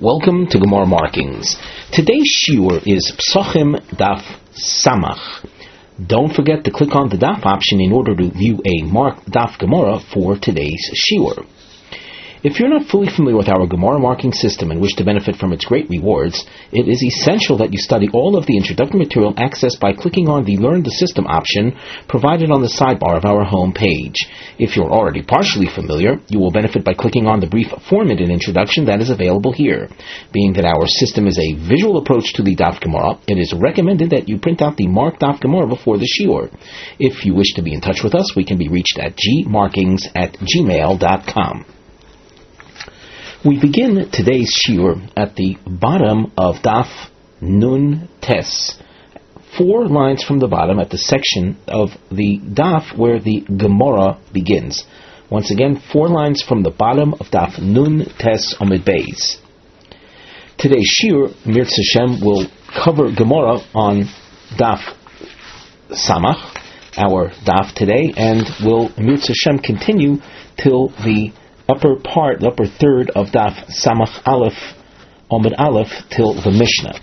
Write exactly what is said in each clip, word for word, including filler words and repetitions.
Welcome to Gemara Markings. Today's shiur is Psachim Daf Samach. Don't forget to click on the Daf option in order to view a marked Daf Gemara for today's shiur. If you're not fully familiar with our Gemara marking system and wish to benefit from its great rewards, it is essential that you study all of the introductory material accessed by clicking on the Learn the System option provided on the sidebar of our home page. If you're already partially familiar, you will benefit by clicking on the brief four-minute introduction that is available here. Being that our system is a visual approach to the Daf Gemara, it is recommended that you print out the marked Daf Gemara before the shiur. If you wish to be in touch with us, we can be reached at g markings at gmail dot com. We begin today's shiur at the bottom of Daf Nun Tes, four lines from the bottom at the section of the Daf where the Gemara begins. Once again, four lines from the bottom of Daf Nun Tes Amud Beis. Today's shiur, Mirz Hashem, will cover Gemara on Daf Samach, our Daf today, and will Mirz Hashem continue till the upper part, the upper third of Daf Samach Aleph, Amud Aleph, till the Mishnah.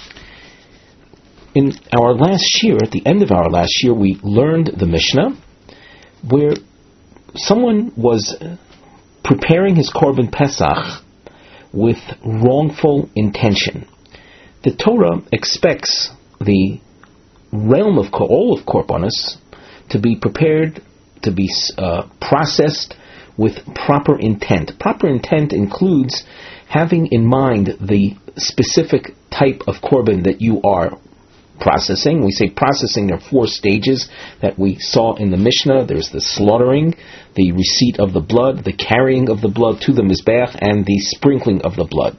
In our last shiur, at the end of our last shiur, we learned the Mishnah, where someone was preparing his Korban Pesach with wrongful intention. The Torah expects the realm of all of Korbanos to be prepared, to be uh, processed with proper intent. Proper intent includes having in mind the specific type of korban that you are processing. We say processing, there are four stages that we saw in the Mishnah. There's the slaughtering, the receipt of the blood, the carrying of the blood to the Mizbeach, and the sprinkling of the blood.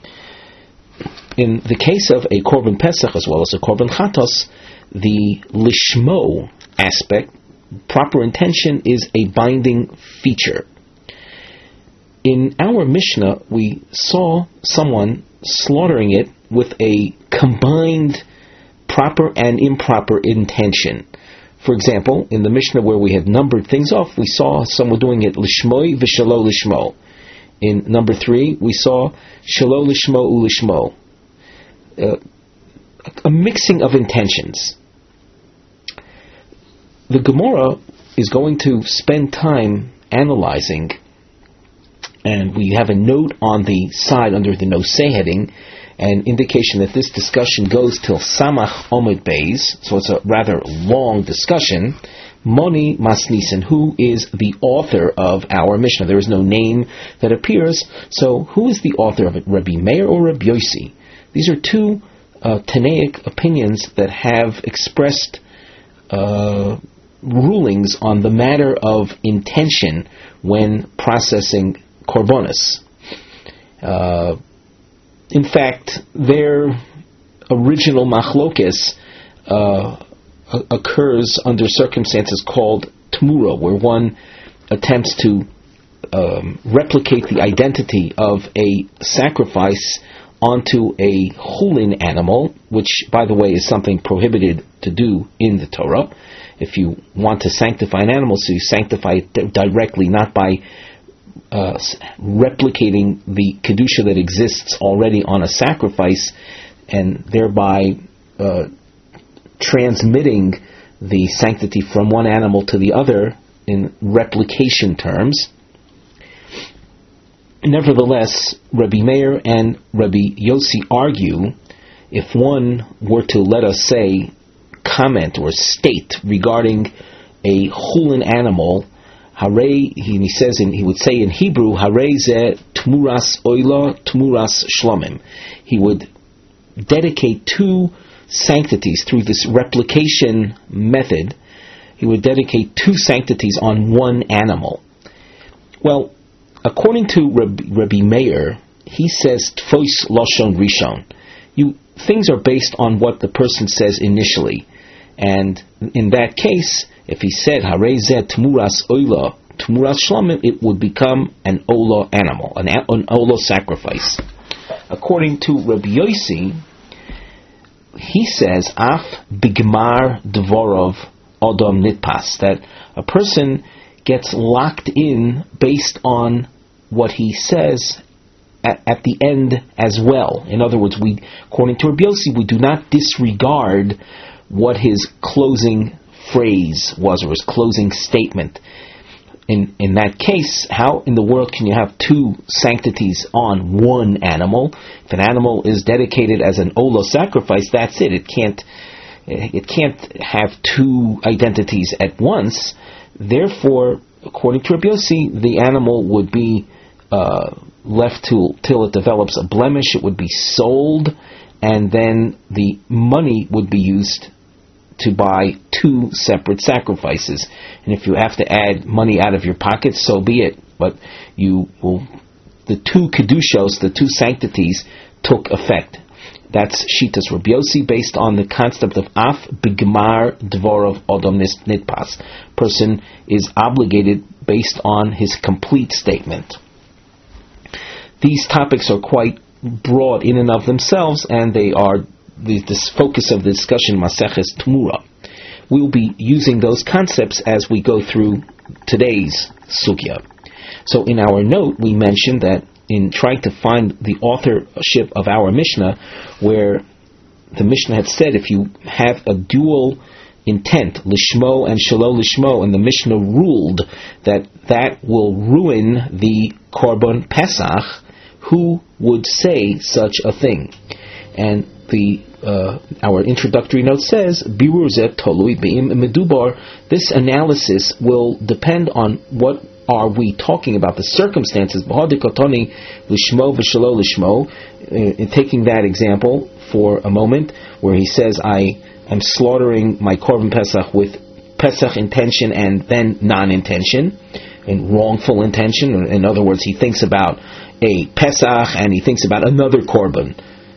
In the case of a Korban Pesach as well as a Korban Chatos, the Lishmo aspect, proper intention, is a binding feature. In our Mishnah, we saw someone slaughtering it with a combined proper and improper intention. For example, in the Mishnah where we had numbered things off, we saw someone doing it lishmoi v'shalo lishmo. In number three, we saw shalo lishmo ulishmo. Uh, a mixing of intentions. The Gemara is going to spend time analyzing, and we have a note on the side under the Nosei heading, an indication that this discussion goes till Samach Amud Beis, so it's a rather long discussion. Moni Masnisen, who is the author of our Mishnah? There is no name that appears, so who is the author of it? Rabbi Meir or Rabbi Yossi? These are two uh, Tanaic opinions that have expressed uh, rulings on the matter of intention when processing Korbanos. Uh, in fact, their original machlokes uh, occurs under circumstances called tmura, where one attempts to um, replicate the identity of a sacrifice onto a chulin animal, which, by the way, is something prohibited to do in the Torah. If you want to sanctify an animal, so you sanctify it directly, not by Uh, replicating the kedusha that exists already on a sacrifice, and thereby uh, transmitting the sanctity from one animal to the other in replication terms. Nevertheless, Rabbi Meir and Rabbi Yossi argue, if one were to, let us say, comment or state regarding a chulin animal, Hare, he says, in, he would say in Hebrew, Hare ze tmuras oila, tmuras shlomim. He would dedicate two sanctities through this replication method. He would dedicate two sanctities on one animal. Well, according to Rabbi, Rabbi Meir, he says tfois lashon rishon. You things are based on what the person says initially, and in that case, if he said Harei zeh tmuras oila, tmuras shlomim, it would become an ola animal, an, an ola sacrifice. According to Rabbi Yossi, he says af bigmar dvorov odom nitpas, that a person gets locked in based on what he says at, at the end as well. In other words, we, according to Rabbi Yossi, we do not disregard what his closing phrase was or his closing statement. In in that case, how in the world can you have two sanctities on one animal? If an animal is dedicated as an olah sacrifice, that's it. It can't it can't have two identities at once. Therefore, according to Rabbi Yossi, the animal would be uh, left to till it develops a blemish. It would be sold, and then the money would be used to buy two separate sacrifices. And if you have to add money out of your pocket, so be it. But you will, the two kedushos, the two sanctities, took effect. That's Shitas Rabbi Yossi, based on the concept of af b'gmar dvorov odom nitpas. Person is obligated based on his complete statement. These topics are quite broad in and of themselves, and they are the this focus of the discussion, Maseches Tmura. We will be using those concepts as we go through today's sugya. So in our note, we mentioned that in trying to find the authorship of our Mishnah, where the Mishnah had said if you have a dual intent, lishmo and shelo lishmo, and the Mishnah ruled that that will ruin the Korban Pesach, who would say such a thing? And the uh, our introductory note says, Birur zeh tolui be'im medubar. This analysis will depend on what are we talking about, the circumstances. B'hadikotoni lishmo v'shelo lishmo. In taking that example for a moment, where he says, I am slaughtering my Korban Pesach with Pesach intention and then non-intention, and wrongful intention. In other words, he thinks about a Pesach and he thinks about another Korban.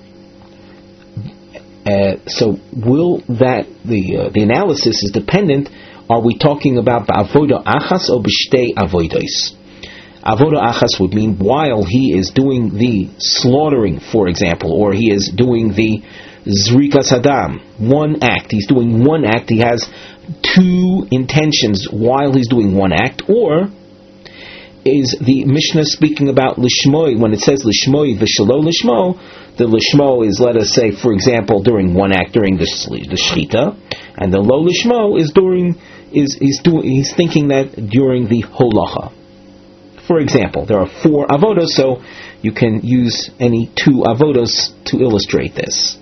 Uh, so, will that the uh, the analysis is dependent? Are we talking about avoda achas or b'shtei avodos? Avoda achas would mean while he is doing the slaughtering, for example, or he is doing the zrikas hadam, one act. He's doing one act. He has two intentions while he's doing one act. Or is the Mishnah speaking about lishmoi when it says lishmoi v'shelo lishmo? The lishmo is, let us say, for example, during one act, during the the shchita, and the lo lishmo is during is is doing he's thinking that during the holacha. For example, there are four avodos, so you can use any two avodos to illustrate this.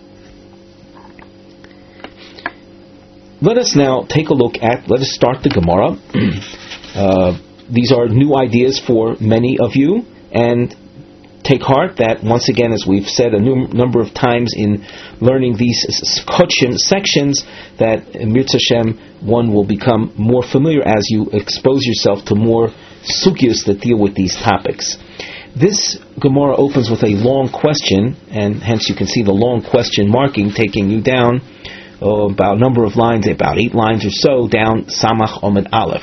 Let us now take a look at. Let us start the Gemara. uh, these are new ideas for many of you, and take heart that, once again, as we've said a new number of times in learning these Kotshim sections, that Mirza Hashem, one will become more familiar as you expose yourself to more sugyas that deal with these topics. This Gemara opens with a long question, and hence you can see the long question marking taking you down oh, about a number of lines, about eight lines or so, down Samach Omid Aleph.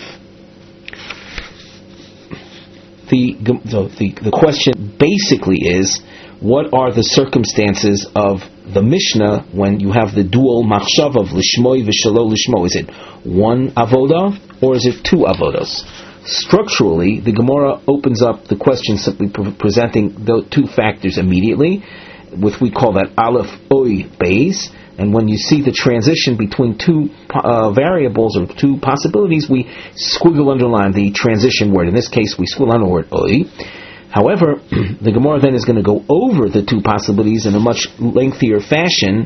The, the the question basically is, what are the circumstances of the Mishnah when you have the dual machshav of lishmoi v'shelo lishmo? Is it one avodah or is it two avodos? Structurally, the Gemara opens up the question simply pre- presenting the two factors immediately, with we call that aleph oy beis. And when you see the transition between two uh, variables or two possibilities, we squiggle underline the transition word. In this case, we squiggle under the word oy. However, the Gemara then is going to go over the two possibilities in a much lengthier fashion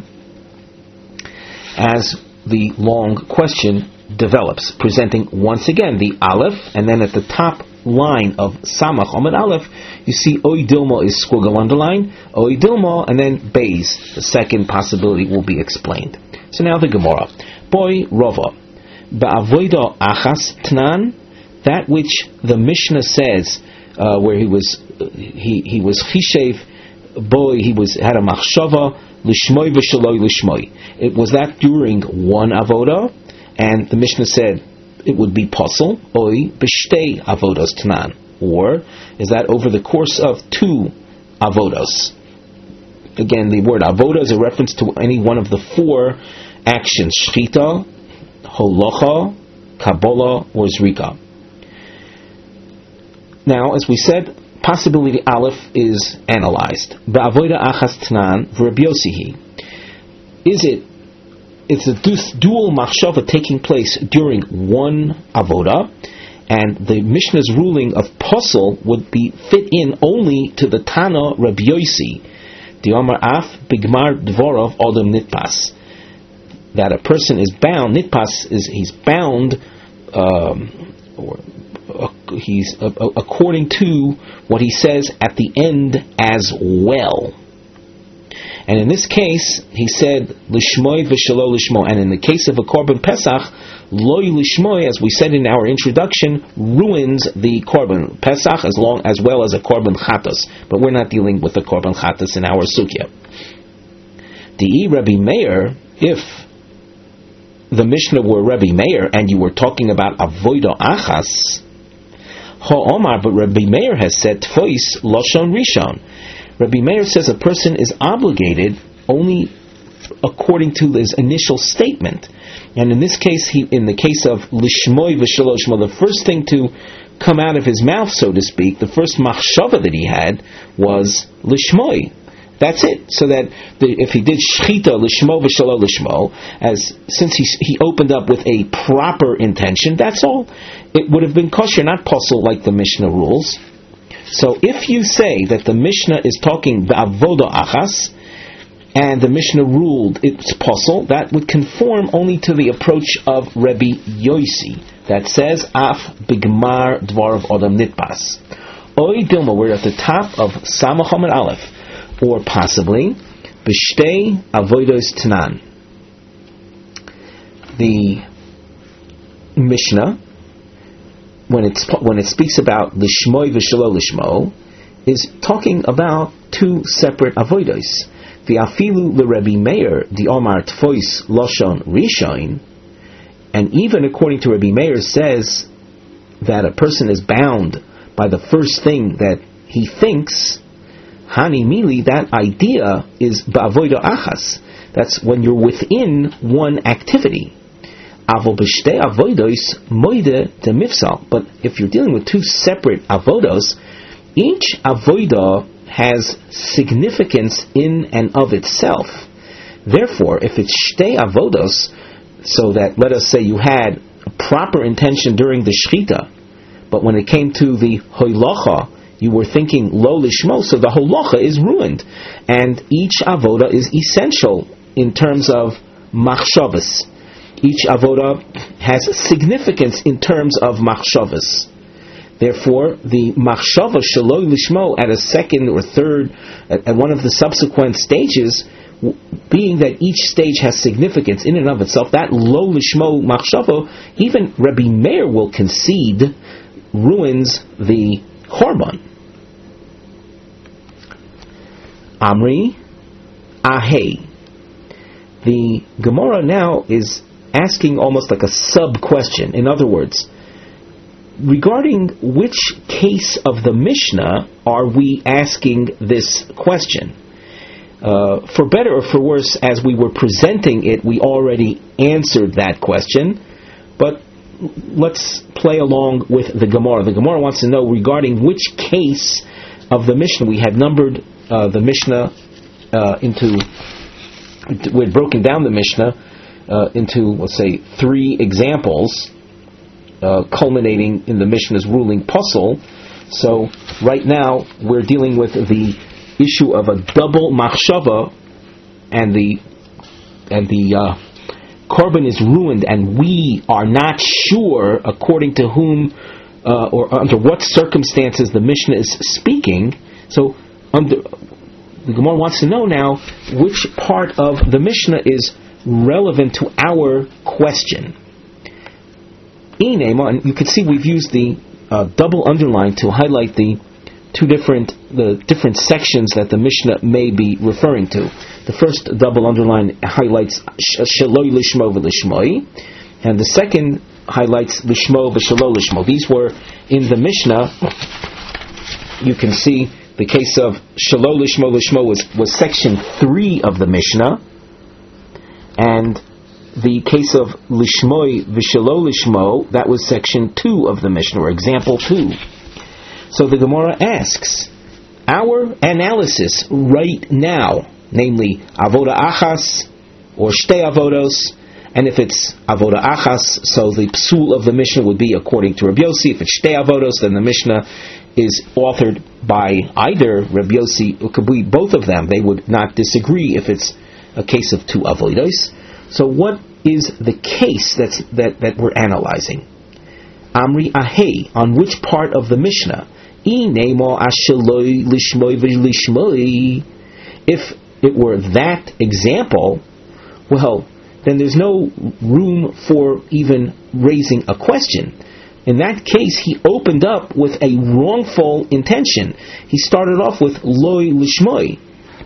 as the long question develops, presenting once again the aleph, and then at the top line of Samach Omid Aleph, you see Oy Dilma is squiggle underline, Oy Dilma, and then Beis, the second possibility, will be explained. So now the Gemara. Boy Rava. Ba'avoida achas tnan, that which the Mishnah says, uh, where he was, he he was chishev, boy, he was had a machshava, lishmoi v'shaloi lishmoi. It was that during one avoda, and the Mishnah said it would be puzzle, oi b'shtei avodos tanan, or is that over the course of two avodos? Again, the word avoda is a reference to any one of the four actions: shchita, holacha, kabbalah, or zrika. Now, as we said, possibility Aleph is analyzed. Ba'avoda achas tnan v'Rabbi Yossi. Is it, it's a dual machshava taking place during one avoda, and the Mishnah's ruling of posel would be fit in only to the Tana Rabbi Yossi, the Omar Af Bigmar Dvorov Odom Nitpas, that a person is bound. Nitpas is he's bound, um, or uh, he's uh, according to what he says at the end as well. And in this case, he said lishmoy v'shelo lishmo. And in the case of a korban pesach, loy lishmoy, as we said in our introduction, ruins the korban pesach as long as well as a korban chatos. But we're not dealing with the korban chatos in our sugya. The Rabbi Meir, if the Mishnah were Rabbi Meir and you were talking about avoida achas, ha'omar, but Rabbi Meir has said tfois loshon rishon. Rabbi Meir says a person is obligated only according to his initial statement. And in this case, he, in the case of lishmoy v'shelo lishmo, the first thing to come out of his mouth, so to speak, the first machshava that he had was lishmoy. That's it. So that the, if he did shchita lishmo v'shelo lishmo, as since he he opened up with a proper intention, that's all. It would have been kosher, not posel like the Mishnah rules. So if you say that the Mishnah is talking ba'avoda achas, and the Mishnah ruled it's posel, that would conform only to the approach of Rabbi Yossi, that says af bigmar dvar of odam nitpas. Oy dilma, we're at the top of Samach Amud Aleph, or possibly b'shtei avodos tanan. The Mishnah, when it's when it speaks about lishmoy v'shelo lishmo, is talking about two separate avodos. The afilu l'Rebbi Meir the Omar tfois loshon rishon, and even according to Rabbi Meir says that a person is bound by the first thing that he thinks. Hani mili, that idea is ba'avoda achas. That's when you're within one activity. Avol b'shtei avodos moide de mifsal. But if you're dealing with two separate avodos, each avoda has significance in and of itself. Therefore, if it's shtei avodos, so that let us say you had a proper intention during the shchita, but when it came to the hoilacha, you were thinking lo lishmo, so the holacha is ruined, and each avoda is essential in terms of machshavas. Each avoda has significance in terms of machshavas. Therefore, the machshava shelo lishmo at a second or third, at, at one of the subsequent stages, w- being that each stage has significance in and of itself, that lo lishmo machshava, even Rabbi Meir will concede, ruins the korban. Amri Ahei. The Gemara now is asking almost like a sub-question. In other words, regarding which case of the Mishnah are we asking this question? Uh, for better or for worse, as we were presenting it, we already answered that question, but let's play along with the Gemara. The Gemara wants to know regarding which case of the Mishnah. We had numbered uh, the Mishnah uh, into, we had broken down the Mishnah uh, into, let's say, three examples, uh, culminating in the Mishnah's ruling posel. So right now we're dealing with the issue of a double machshava, and the and the uh, korban is ruined, and we are not sure according to whom uh, or under what circumstances the Mishnah is speaking. So under, the Gemara wants to know now which part of the Mishnah is relevant to our question. Inema, and you can see we've used the uh, double underline to highlight the two different the different sections that the Mishnah may be referring to. The first double underline highlights shaloi lishmo v'lishmoi, and the second highlights lishmo v'shalo lishmo. These were in the Mishnah. You can see the case of shalo lishmo lishmo was, was section three of the Mishnah, and the case of lishmoi v'shalo lishmo, that was section two of the Mishnah, or example two. So the Gemara asks, our analysis right now, namely avoda achas or shtei avodos, and if it's avoda achas, so the psul of the Mishnah would be according to Rabbi Yossi. If it's shtei avodos, then the Mishnah is authored by either Rabbi Yossi, or could be both of them. They would not disagree if it's a case of two avodos. So what is the case that's, that, that we're analyzing? Amri ahei, on which part of the Mishnah? If it were that example, well, then there's no room for even raising a question. In that case, he opened up with a wrongful intention. He started off with loy lishmoi.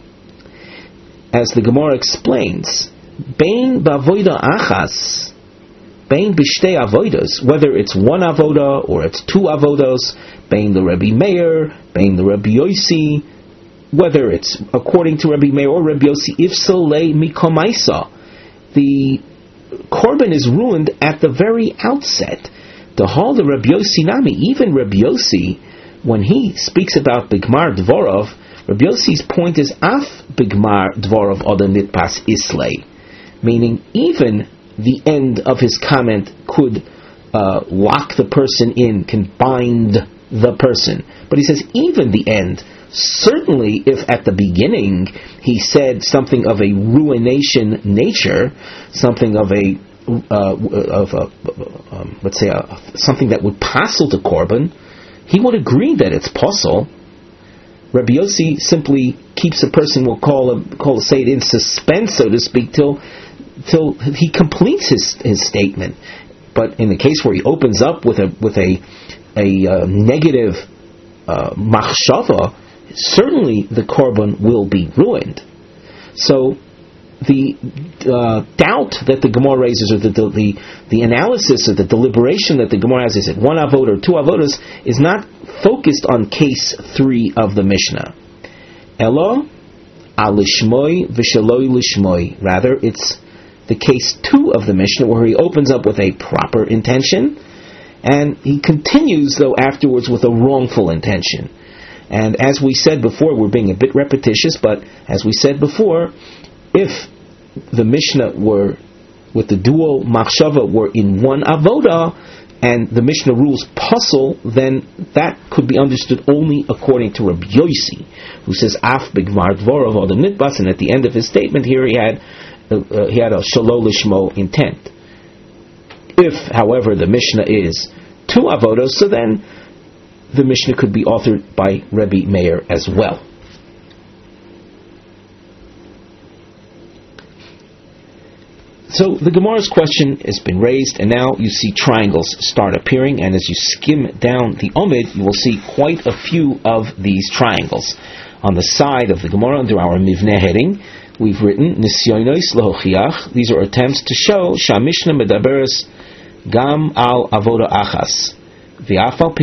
As the Gemara explains, bein ba'avoda achas, bein b'shtei avodos, whether it's one avoda or it's two avodos, bein the Rabbi Meir, bein the Rabbi Yossi, whether it's according to Rabbi Meir or Rabbi Yossi, ifsalei mikomaisa, the korban is ruined at the very outset. The hall the Rabbi Yossi nami, even Rabbi Yossi, when he speaks about bigmar dvorov, Rabbi Yossi's point is af bigmar dvorov oda nitpas islay, meaning even the end of his comment could uh, lock the person in, can bind the person. But he says even the end. Certainly, if at the beginning he said something of a ruination nature, something of a uh, of a um, let's say a, something that would passel to korban, he would agree that it's possible. Rabbi Yossi simply keeps a person, we'll call him, call say it in suspense, so to speak, till till he completes his his statement. But in the case where he opens up with a with a a uh, negative uh, machshava, certainly the korban will be ruined. So the uh, doubt that the Gemara raises, or the, the the analysis or the deliberation that the Gemara has, is it one avod or two avodas, is not focused on case three of the Mishnah. Elo alishmoi v'shaloi lishmoi. Rather, it's the case two of the Mishnah where he opens up with a proper intention, and he continues though afterwards with a wrongful intention. And as we said before, we're being a bit repetitious, but as we said before, if the Mishnah were, with the dual machshava, were in one avoda, and the Mishnah rules puzzle, then that could be understood only according to Rabbi Yossi, who says af bigmar dvorov odem nitbas, and at the end of his statement here he had uh, uh, he had a shelo lishmo intent. If, however, the Mishnah is two avodos, so then the Mishnah could be authored by Rabbi Meir as well. So the Gemara's question has been raised, and now you see triangles start appearing, and as you skim down the Omid, you will see quite a few of these triangles. On the side of the Gemara, under our Mivneh heading, we've written Nisyonos Lehochiach. These are attempts to show Shamishna Medaberes Gam Al Avoda Achas. These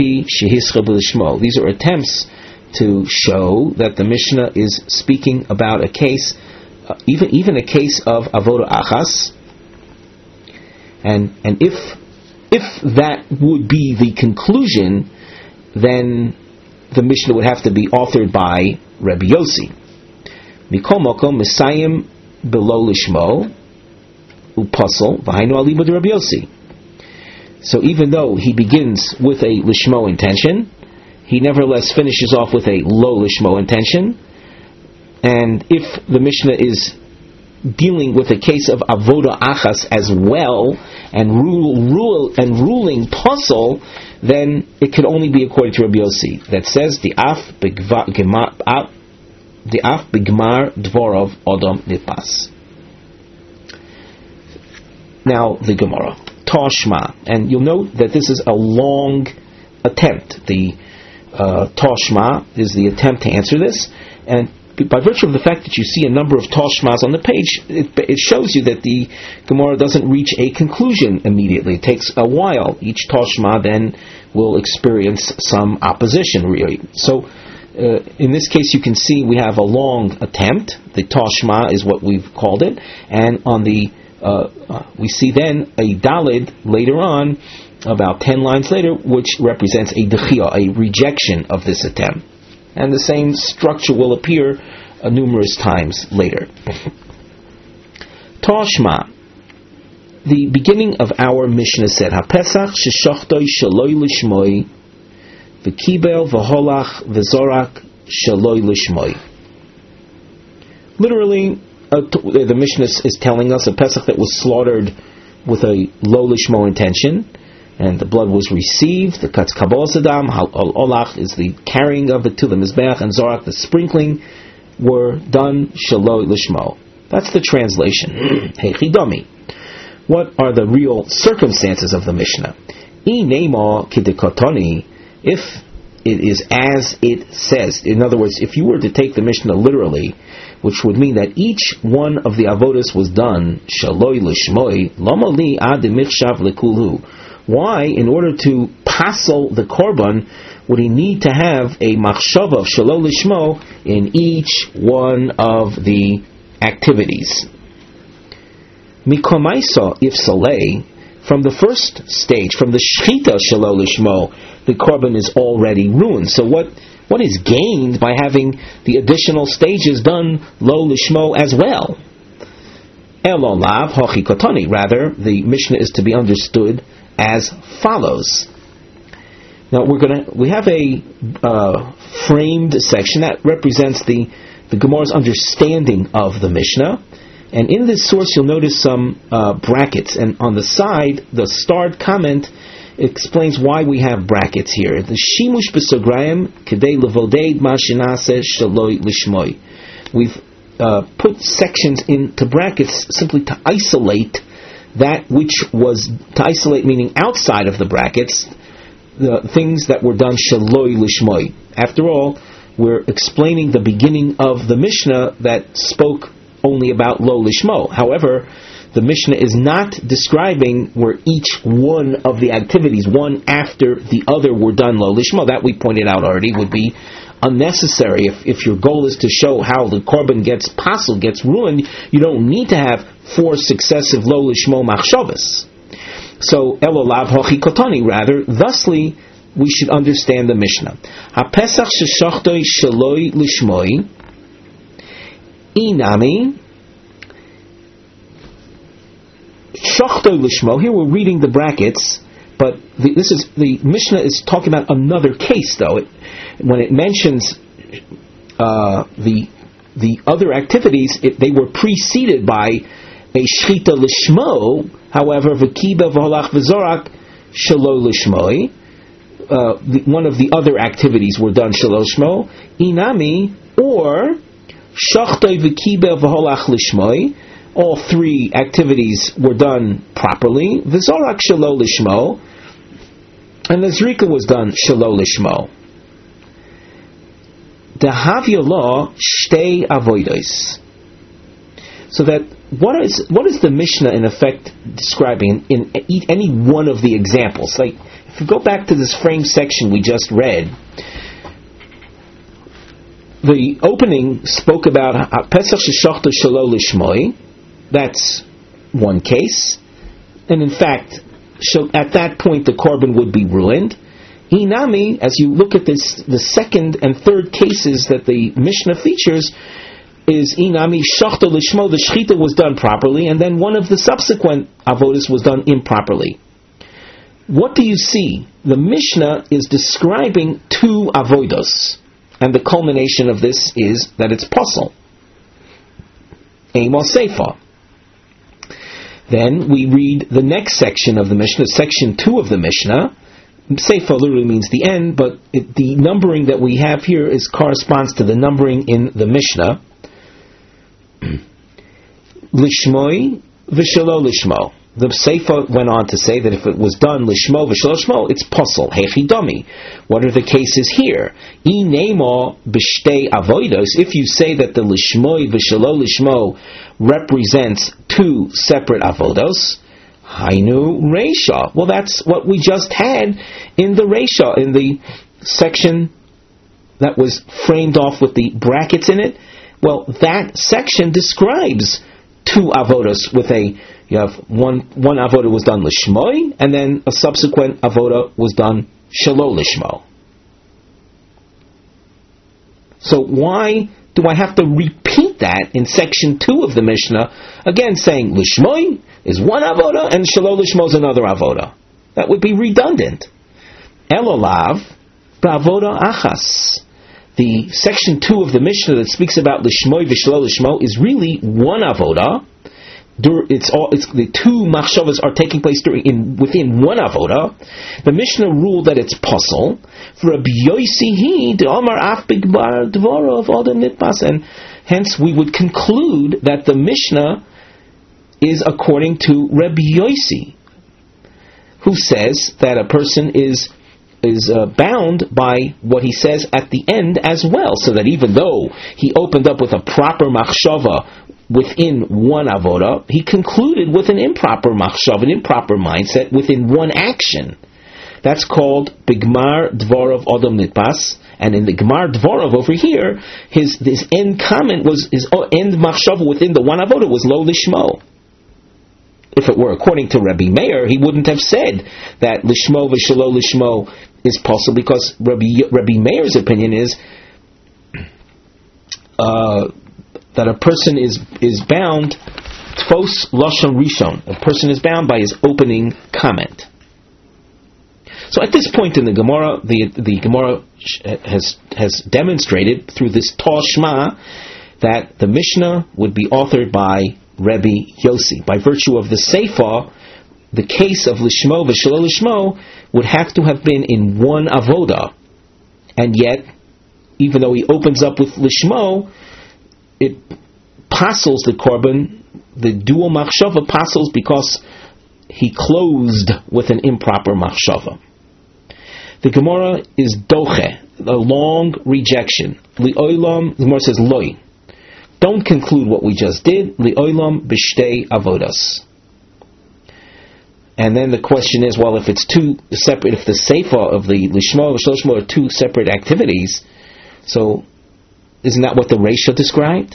are attempts to show that the Mishnah is speaking about a case, uh, even even a case of avoda achas, and and if if that would be the conclusion, then the Mishnah would have to be authored by Rabbi Yossi. Mikol mokom misayim below lishmo upasol v'hainu alibud Rabbi Yossi. So even though he begins with a lishmo intention, he nevertheless finishes off with a low lishmo intention. And if the Mishnah is dealing with a case of avoda achas as well, and rule, rule and ruling puzzle, then it can only be according to Rabbi Yossi, that says the af bigmar the af bigmar dvorov odom nipas. Now the Gemara. Toshma, and you'll note that this is a long attempt. The uh, Toshma is the attempt to answer this, and by virtue of the fact that you see a number of Toshmas on the page, it, it shows you that the Gemara doesn't reach a conclusion immediately. It takes a while. Each Toshma then will experience some opposition, really. So, uh, in this case, you can see we have a long attempt. The Toshma is what we've called it, and on the uh, we see then a dalid later on, about ten lines later, which represents a dechia, a rejection of this attempt. And the same structure will appear uh, numerous times later. Toshma, the beginning of our Mishnah said, HaPesach sheshochtoi shaloi lishmoi v'kibel v'holach v'zorak shaloi lishmoi. Literally, uh, t- the Mishnah is telling us a Pesach that was slaughtered with a lo lishmo intention, and the blood was received. The katz kabbalas adam, olach is the carrying of it to the mizbeach, and zorak, the sprinkling, were done shaloi lishmo. That's the translation. Hey chidami. What are the real circumstances of the Mishnah? I nema kidikotoni, if it is as it says. In other words, if you were to take the Mishnah literally, which would mean that each one of the avodas was done shaloi lishmoi, lama li ad michshav lekulhu. Why, in order to passel the korban, would he need to have a machshava of shaloi lishmo in each one of the activities? Mikomaisa, if saleh, from the first stage, from the shchita shaloi lishmo, the korban is already ruined. So what what is gained by having the additional stages done lo lishmo as well? Elolav hochi kotani. Rather, the Mishnah is to be understood as follows. Now we're gonna we have a uh, framed section that represents the the Gemara's understanding of the Mishnah. And in this source, you'll notice some uh, brackets. And on the side, the starred comment explains why we have brackets here. The shimush b'sograyim kedei levodeid ma shenaseh shaloi lishmoi. We've uh, put sections into brackets simply to isolate that which was, to isolate meaning outside of the brackets, the things that were done shaloi lishmoi. After all, we're explaining the beginning of the Mishnah that spoke only about lo lishmo. However, the Mishnah is not describing where each one of the activities, one after the other, were done lo lishmo. That we pointed out already would be unnecessary. If if your goal is to show how the korban gets passel, gets ruined, you don't need to have four successive lo lishmo machshavas. So elolav hochi kotani. Rather, thusly, we should understand the Mishnah. HaPesach sheshochtoi shaloi lishmoi inami shochtoi lishmo. Here we're reading the brackets, but the, this is the Mishnah is talking about another case, though. It, when it mentions uh, the the other activities, it, they were preceded by a shchita lishmo. However, v'kiba v'holach v'zorak shelo lishmoi. Uh, the, one of the other activities were done shelo lishmo. Inami, or shachtoi v'kiba v'holach lishmoi. All three activities were done properly. V'zorak shelo lishmo, and the zrika was done shelo lishmo. Dehavya law shtei avodos. So that what is what is the Mishnah in effect describing in, in any one of the examples? Like if you go back to this frame section we just read, the opening spoke about Pesach sheshachta shelo lishmoi. That's one case, and in fact, at that point the korban would be ruined. Inami, as you look at this, the second and third cases that the Mishnah features, is Inami shachta lishmo. The shechita was done properly, and then one of the subsequent avodas was done improperly. What do you see? The Mishnah is describing two avodos, and the culmination of this is that it's posel. Amos Seifa. Then we read the next section of the Mishnah, section two of the Mishnah. Seifa literally means the end, but it, the numbering that we have here is corresponds to the numbering in the Mishnah. Lishmoi v'shelo lishmo. The Seifa went on to say that if it was done lishmo v'shelo lishmo, it's posel. Hechidami. What are the cases here? I nemo b'shtei avodos. If you say that the lishmoi v'shelo lishmo represents two separate avodos, hainu reisha. Well, that's what we just had in the reisha, in the section that was framed off with the brackets in it. Well, that section describes two avodas with a, you have one, one avoda was done lishmoi, and then a subsequent avoda was done shelo lishmo. So why do I have to repeat that in section two of the Mishnah, again saying lishmoi is one avoda and shelo lishmo is another avoda? That would be redundant. Elolav ba'avoda achas. The section two of the Mishnah that speaks about lishmoi v'shelo lishmo is really one avoda. It's all. It's the two machshavas are taking place during in within one avoda. The Mishnah ruled that it's puzzle for Rabbi Yosi he the Amar af bigbar dvora of adam nitbas, and hence we would conclude that the Mishnah is according to Rabbi Yosi, who says that a person is is uh, bound by what he says at the end as well, so that even though he opened up with a proper machshava within one avoda, he concluded with an improper machshava, an improper mindset within one action. That's called Bigmar Dvorov Odom Nitpas, and in the Gemar Dvorov over here, his his end comment was, his end machshava within the one avoda was Lo Lishmo. If it were according to Rabbi Meir, he wouldn't have said that Lishmo v'Shelo Lishmo is possible, because Rabbi, Rabbi Meir's opinion is uh, that a person is is bound Tfos Lashon Rishon. A person is bound by his opening comment. So at this point in the Gemara, the the Gemara has has demonstrated through this Toshma that the Mishnah would be authored by Rabbi Yosi. By virtue of the Seifa, the case of Lishmo v'Shelo Lishmo would have to have been in one avoda, and yet, even though he opens up with Lishmo, it passes the korban, the dual machshava passes because he closed with an improper machshava. The Gemara is doche, a long rejection. Li'olam, the Gemara says loy. Don't conclude what we just did. Li'olam b'shtei avodas. And then the question is, well, if it's two separate, if the seifa of the lishmo and shloshmo are two separate activities, so isn't that what the Reisha described?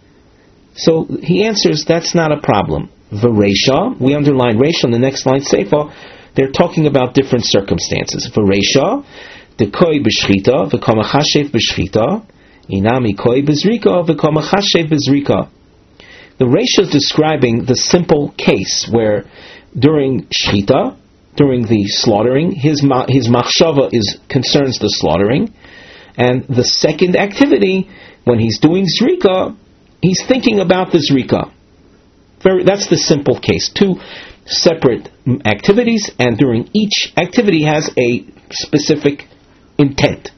So he answers, that's not a problem. The Reisha, we underline Reisha on the next line, seifa, they're talking about different circumstances. The Reisha, the koi b'shchita, the kamachashev b'shchita, inami koi b'zrika, the kamachashev b'zrika. The Reisha is describing the simple case where during shchita, during the slaughtering, his ma- his machshava is concerns the slaughtering, and the second activity, when he's doing zrika, he's thinking about the zrika. Very, that's the simple case. Two separate activities, and during each activity has a specific intent.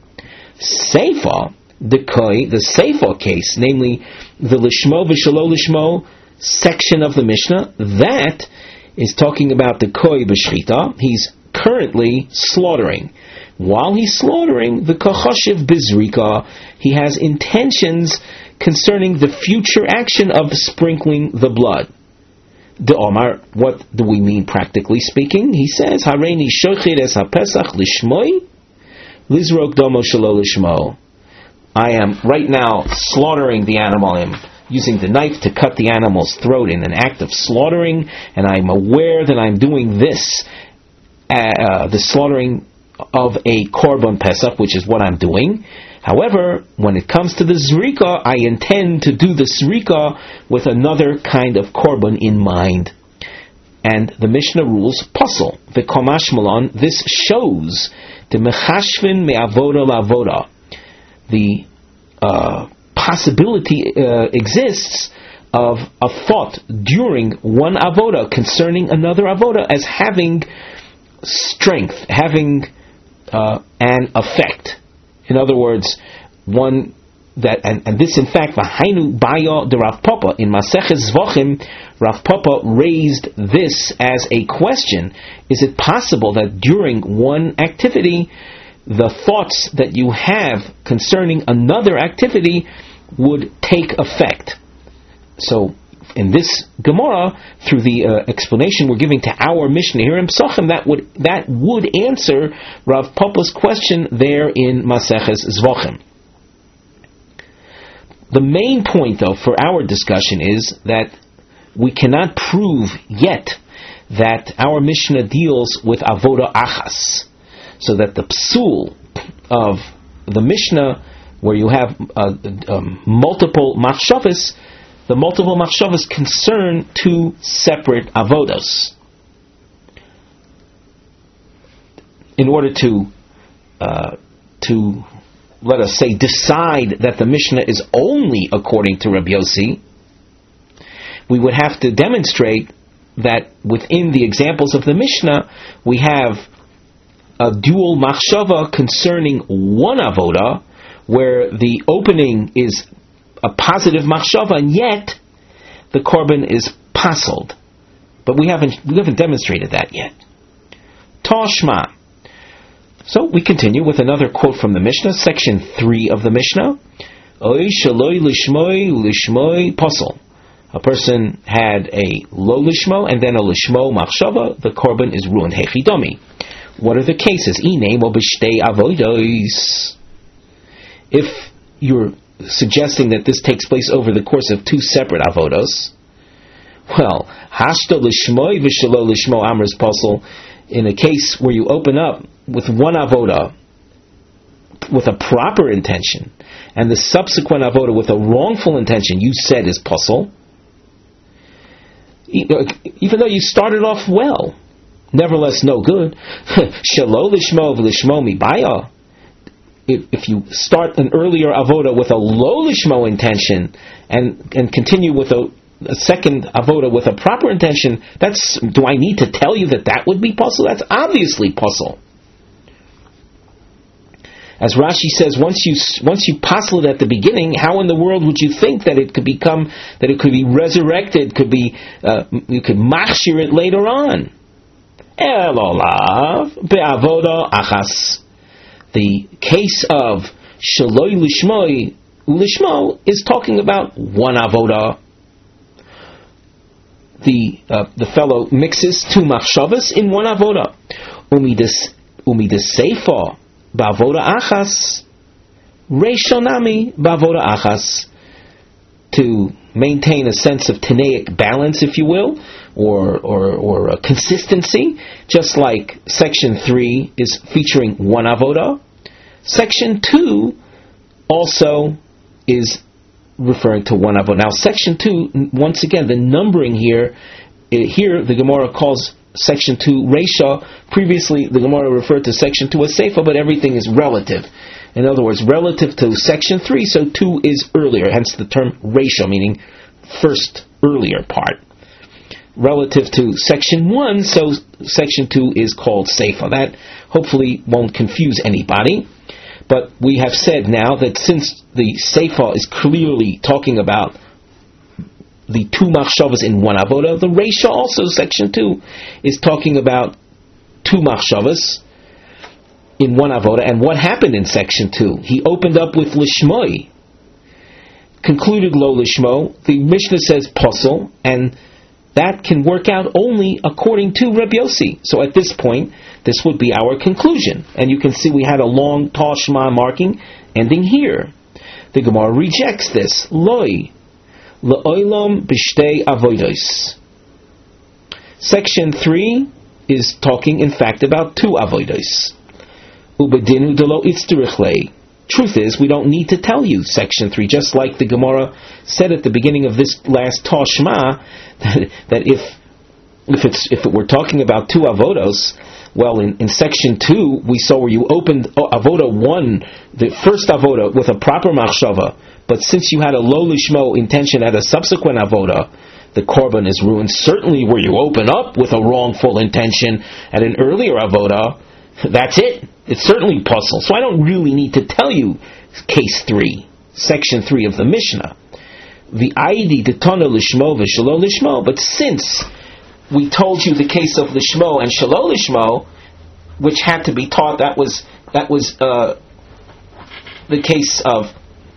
Seifa, the koi, the seifa case, namely the lishmo v'shelo lishmo section of the Mishnah, that is talking about the koi b'shchita. He's currently slaughtering. While he's slaughtering, the kachashiv bizrika, he has intentions concerning the future action of sprinkling the blood. The Omar, what do we mean practically speaking? He says, Hareini shochid es hapesach lishmoi, lizrok domo shelo lishmo. I am right now slaughtering the animal. I am using the knife to cut the animal's throat in an act of slaughtering, and I'm aware that I'm doing this, uh, the slaughtering of a korban pesach, which is what I'm doing. However, when it comes to the zrika, I intend to do the zrika with another kind of korban in mind. And the Mishnah rules puzzle. The komash malon, this shows the mechashvin me'avoda la'avoda. The uh, possibility uh, exists of a thought during one avoda concerning another avoda as having strength, having uh, an effect. In other words, one that, and, and this in fact, v'hainu baya de Rav Papa in Maseches Zvachim, Rav Papa raised this as a question: is it possible that during one activity, the thoughts that you have concerning another activity would take effect? So, in this Gemara, through the uh, explanation we're giving to our Mishnah here in Psachim, that would that would answer Rav Papa's question there in Maseches Zvachim. The main point, though, for our discussion is that we cannot prove yet that our Mishnah deals with avoda achas, so that the psul of the Mishnah, where you have uh, um, multiple machshavas, the multiple machshavas concern two separate avodos. In order to uh, to let us say decide that the Mishnah is only according to Rabbi Yossi, we would have to demonstrate that within the examples of the Mishnah we have a dual machshava concerning one avoda, where the opening is a positive machshava, and yet the korban is pasoled. But we haven't we haven't demonstrated that yet. Tashma. So we continue with another quote from the Mishnah, section three of the Mishnah. Oy shaloi lishmoi lishmoi pasol. A person had a lo lishmo and then a lishmo machshava, the korban is ruined. Hechidomi. What are the cases? Ine mo b'shtei avodos. If you're suggesting that this takes place over the course of two separate avodos, well, hashto lishmoi v'shalo lishmo amris pasol. In a case where you open up with one avoda with a proper intention, and the subsequent avoda with a wrongful intention, you said is pasol, even though you started off well, nevertheless no good. Shelo lishmo v'lishmo mibaya. If you start an earlier avoda with a lo lishmo intention and and continue with a, a second avoda with a proper intention, that's, do I need to tell you that that would be pasol? That's obviously pasol. As Rashi says, once you once you pasol it at the beginning, how in the world would you think that it could become, that it could be resurrected, could be uh, you could machshir it later on? Elolav be'avoda achas. The case of shaloi lishmoi lishmo is talking about one avoda. The uh, the fellow mixes two machshavas in one avoda. Umidas umidas seifa ba'avoda achas, reishonami ba'avoda achas. To maintain a sense of tanaic balance, if you will, or or or a consistency, just like section three is featuring one avoda, section two also is referring to one avoda. Now, section two, once again, the numbering here, here the Gemara calls section two Reisha. Previously, the Gemara referred to section two as Seifa, but everything is relative. In other words, relative to section three, so two is earlier, hence the term Reisha, meaning first, earlier part. Relative to section one, so section two is called Seifa. That hopefully won't confuse anybody. But we have said now that since the Seifa is clearly talking about the two machshavas in one avoda, the Reisha also, section two, is talking about two machshavas in one avoda. And what happened in section two? He opened up with lishmoi, concluded lo lishmo. The Mishnah says pasol, and that can work out only according to Rabbi Yossi. So at this point, this would be our conclusion. And you can see we had a long tashma marking ending here. The Gemara rejects this. Loi le'olam b'shtei avodos. Section three is talking, in fact, about two avodos. Ubedinu delo itzterich. Truth is, we don't need to tell you section three, just like the Gemara said at the beginning of this last Tashma, that, that if if it's if it were talking about two avodos, well, in, in section two we saw where you opened avoda one, the first avoda, with a proper machshava, but since you had a lo lishmo intention at a subsequent avoda, the korban is ruined. Certainly, where you open up with a wrongful intention at an earlier avoda, that's it. It's certainly pasol. So I don't really need to tell you case three, section three of the Mishnah. The aidi detana lishmo v'shalo lishmo. But since we told you the case of lishmo and shalo lishmo, which had to be taught, that was that was uh, the case of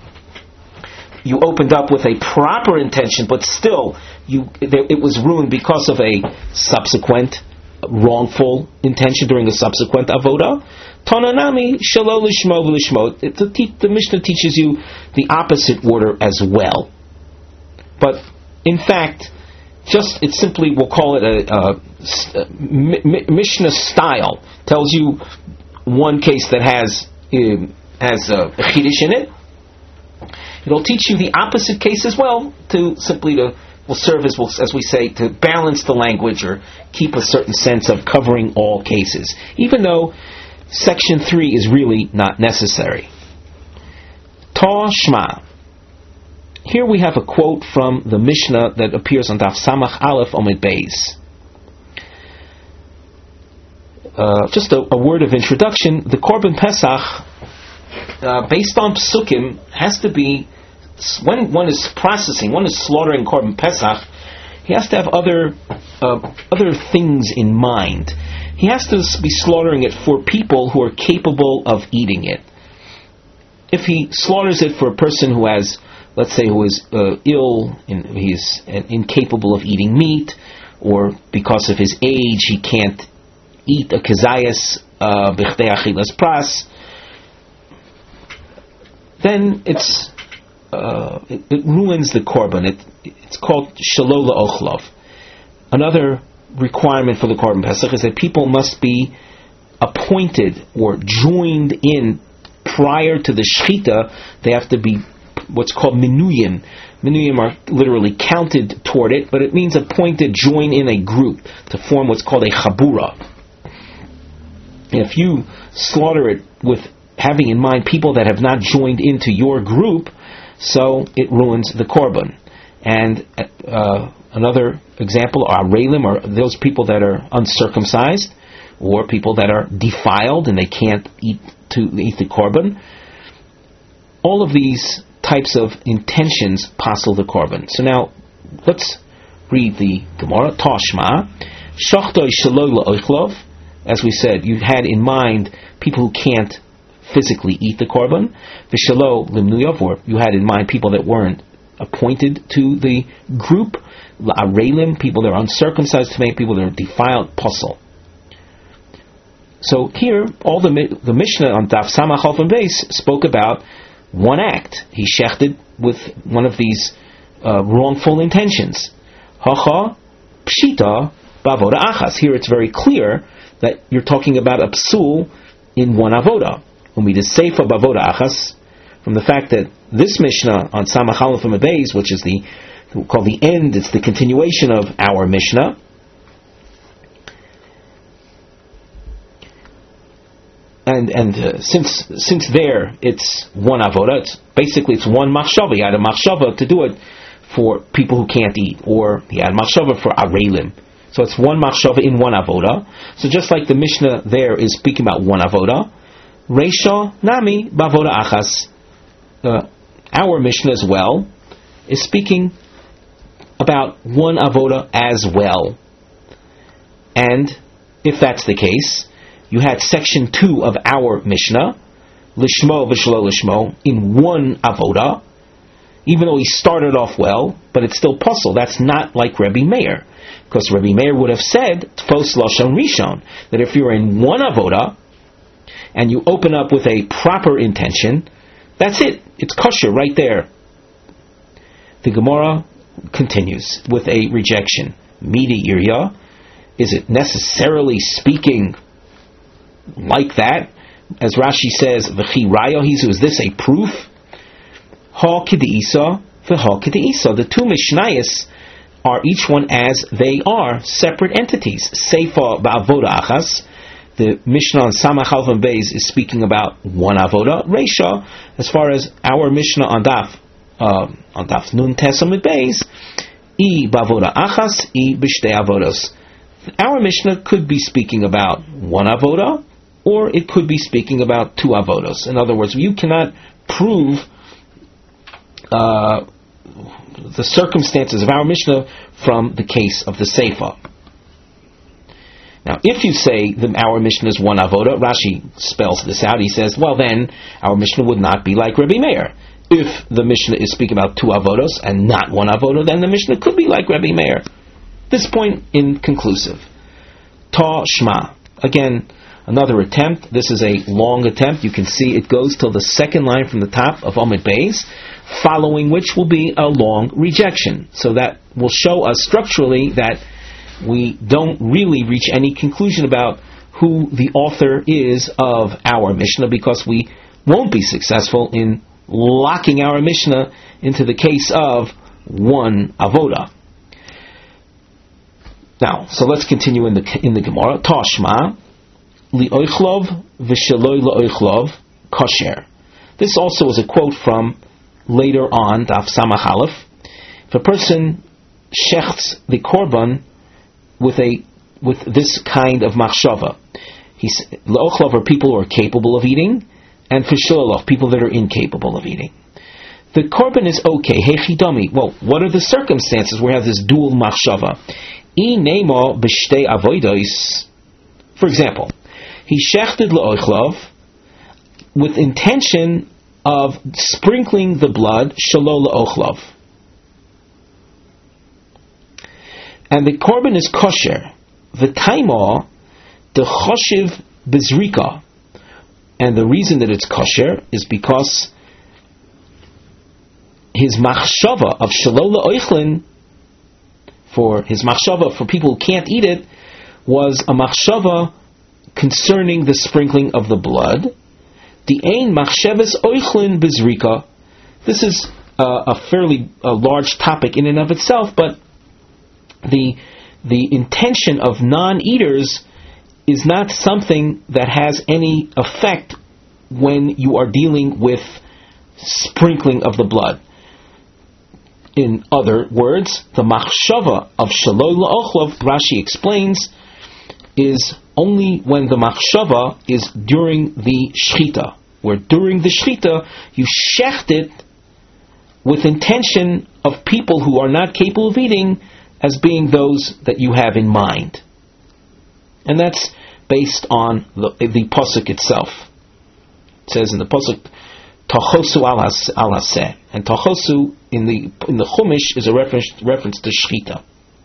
you opened up with a proper intention, but still you it was ruined because of a subsequent wrongful intention during a subsequent avoda. Tananami shelo lishmo v'lishmo. The Mishnah teaches you the opposite order as well. But in fact, just, it's simply, we'll call it a, a, a Mishnah style. Tells you one case that has uh, has a chidish in it. It'll teach you the opposite case as well, to simply to will serve as, as we say, to balance the language or keep a certain sense of covering all cases, even though section three is really not necessary. Ta Shma. Here we have a quote from the Mishnah that appears on Daf Samach Aleph Omid Beis. Uh, just a, a word of introduction. The Korban Pesach, uh, based on Psukim, has to be, when one is processing, one is slaughtering Korban Pesach, he has to have other uh, other things in mind. He has to be slaughtering it for people who are capable of eating it. If he slaughters it for a person who has, let's say, who is uh, ill, in, he's incapable of eating meat, or because of his age he can't eat a kezayas b'chdei achilas pras, then it's uh, it, it ruins the korban. It, it's called shelo la'ochlov. Another requirement for the korban pesach is that people must be appointed or joined in prior to the shechita. They have to be what's called minuyim. Minuyim are literally counted toward it, but it means appointed, join in a group to form what's called a chabura. If you slaughter it with having in mind people that have not joined into your group, so it ruins the korban. And uh, another example are reilim, or those people that are uncircumcised, or people that are defiled and they can't eat to eat the korban. All of these types of intentions passel the korban. So now let's read the Gemara. Tashma shachtoi shelo la'ochlov. As we said, you had in mind people who can't physically eat the korban. V'shelo limnuyov, or you had in mind people that weren't appointed to the group. La'arelim, people that are uncircumcised, to make people that are defiled, puzzle. So here, all the the Mishnah on Daf Samach Aleph Beis spoke about one act. He shechted with one of these uh, wrongful intentions. Hacha pshita b'avoda achas. Here it's very clear that you're talking about a psul in one avoda. When we just seifa b'avoda achas, from the fact that this Mishnah on Samach Aleph Beis, which is the we'll call the end, it's the continuation of our Mishnah. And and uh, since since there it's one avoda, it's basically it's one machshava. He had a machshava to do it for people who can't eat, or he had a machshava for arelim. So it's one machshava in one avoda. So just like the Mishnah there is speaking about one avoda, Reisha nami bavoda achas. Uh, our Mishnah as well is speaking about one avoda as well. And if that's the case, you had section two of our Mishnah, Lishmo v'shelo lishmo, in one avoda, even though he started off well, but it's still puzzle. That's not like Rebbe Meir, because Rebbe Meir would have said, Tfos Lashon Rishon, that if you're in one avoda, and you open up with a proper intention, that's it. It's kosher right there. The Gemara continues with a rejection. Midi irya, is it necessarily speaking like that? As Rashi says, v'chi raya, is this a proof? Ha k'de'isa v'ha k'de'isa. The two Mishnayos are each one as they are, separate entities. Seifa ba'avoda achas. The Mishnah on Samach Aleph Beis is speaking about one avoda. Reisha, as far as our Mishnah on Daf uh, on Daf Nun Tes Amud Beis, I ba'avoda achas, I b'shtei avodos. Our Mishnah could be speaking about one avoda, or it could be speaking about two avodos. In other words, you cannot prove uh, the circumstances of our Mishnah from the case of the Seifa. Now, if you say that our Mishnah is one avoda, Rashi spells this out. He says, well, then our Mishnah would not be like Rebbe Meir. If the Mishnah is speaking about two avodos and not one avoda, then the Mishnah could be like Rebbe Meir. This point inconclusive. Ta Shma. Again, another attempt. This is a long attempt. You can see it goes till the second line from the top of Amud Beis. following which will be a long rejection. So that will show us structurally that we don't really reach any conclusion about who the author is of our Mishnah, because we won't be successful in locking our Mishnah into the case of one avoda. Now, so let's continue in the in the Gemara. Tashma li'oichlov v'sheloi li'oichlov kosher. This also is a quote from later on Daf Samach Aleph. If a person shechts the korban with a with this kind of machshava, he's li'ochlov are people who are capable of eating, and v'sheloi people that are incapable of eating. The korban is okay. Hechidami. Well, what are the circumstances where we have this dual machshava? For example, he shechted le'ochlov with intention of sprinkling the blood shelo le'ochlov, and the korban is kosher. V'taima the choshev bezrika, and the reason that it's kosher is because his machshava of shelo le'ochlin, for his machshava, for people who can't eat it, was a machshava concerning the sprinkling of the blood. The ein machshavas oichlin bezrika. This is uh, a fairly uh, large topic in and of itself, but the the intention of non-eaters is not something that has any effect when you are dealing with sprinkling of the blood. In other words, the machshava of shaloi la'ochlov, Rashi explains, is only when the machshava is during the shchita, where during the shchita you shecht it with intention of people who are not capable of eating as being those that you have in mind. And that's based on the, the pasuk itself. It says in the pasuk, Tachosu al haseh, and tachosu in the in the Chumash is a reference reference to shchita.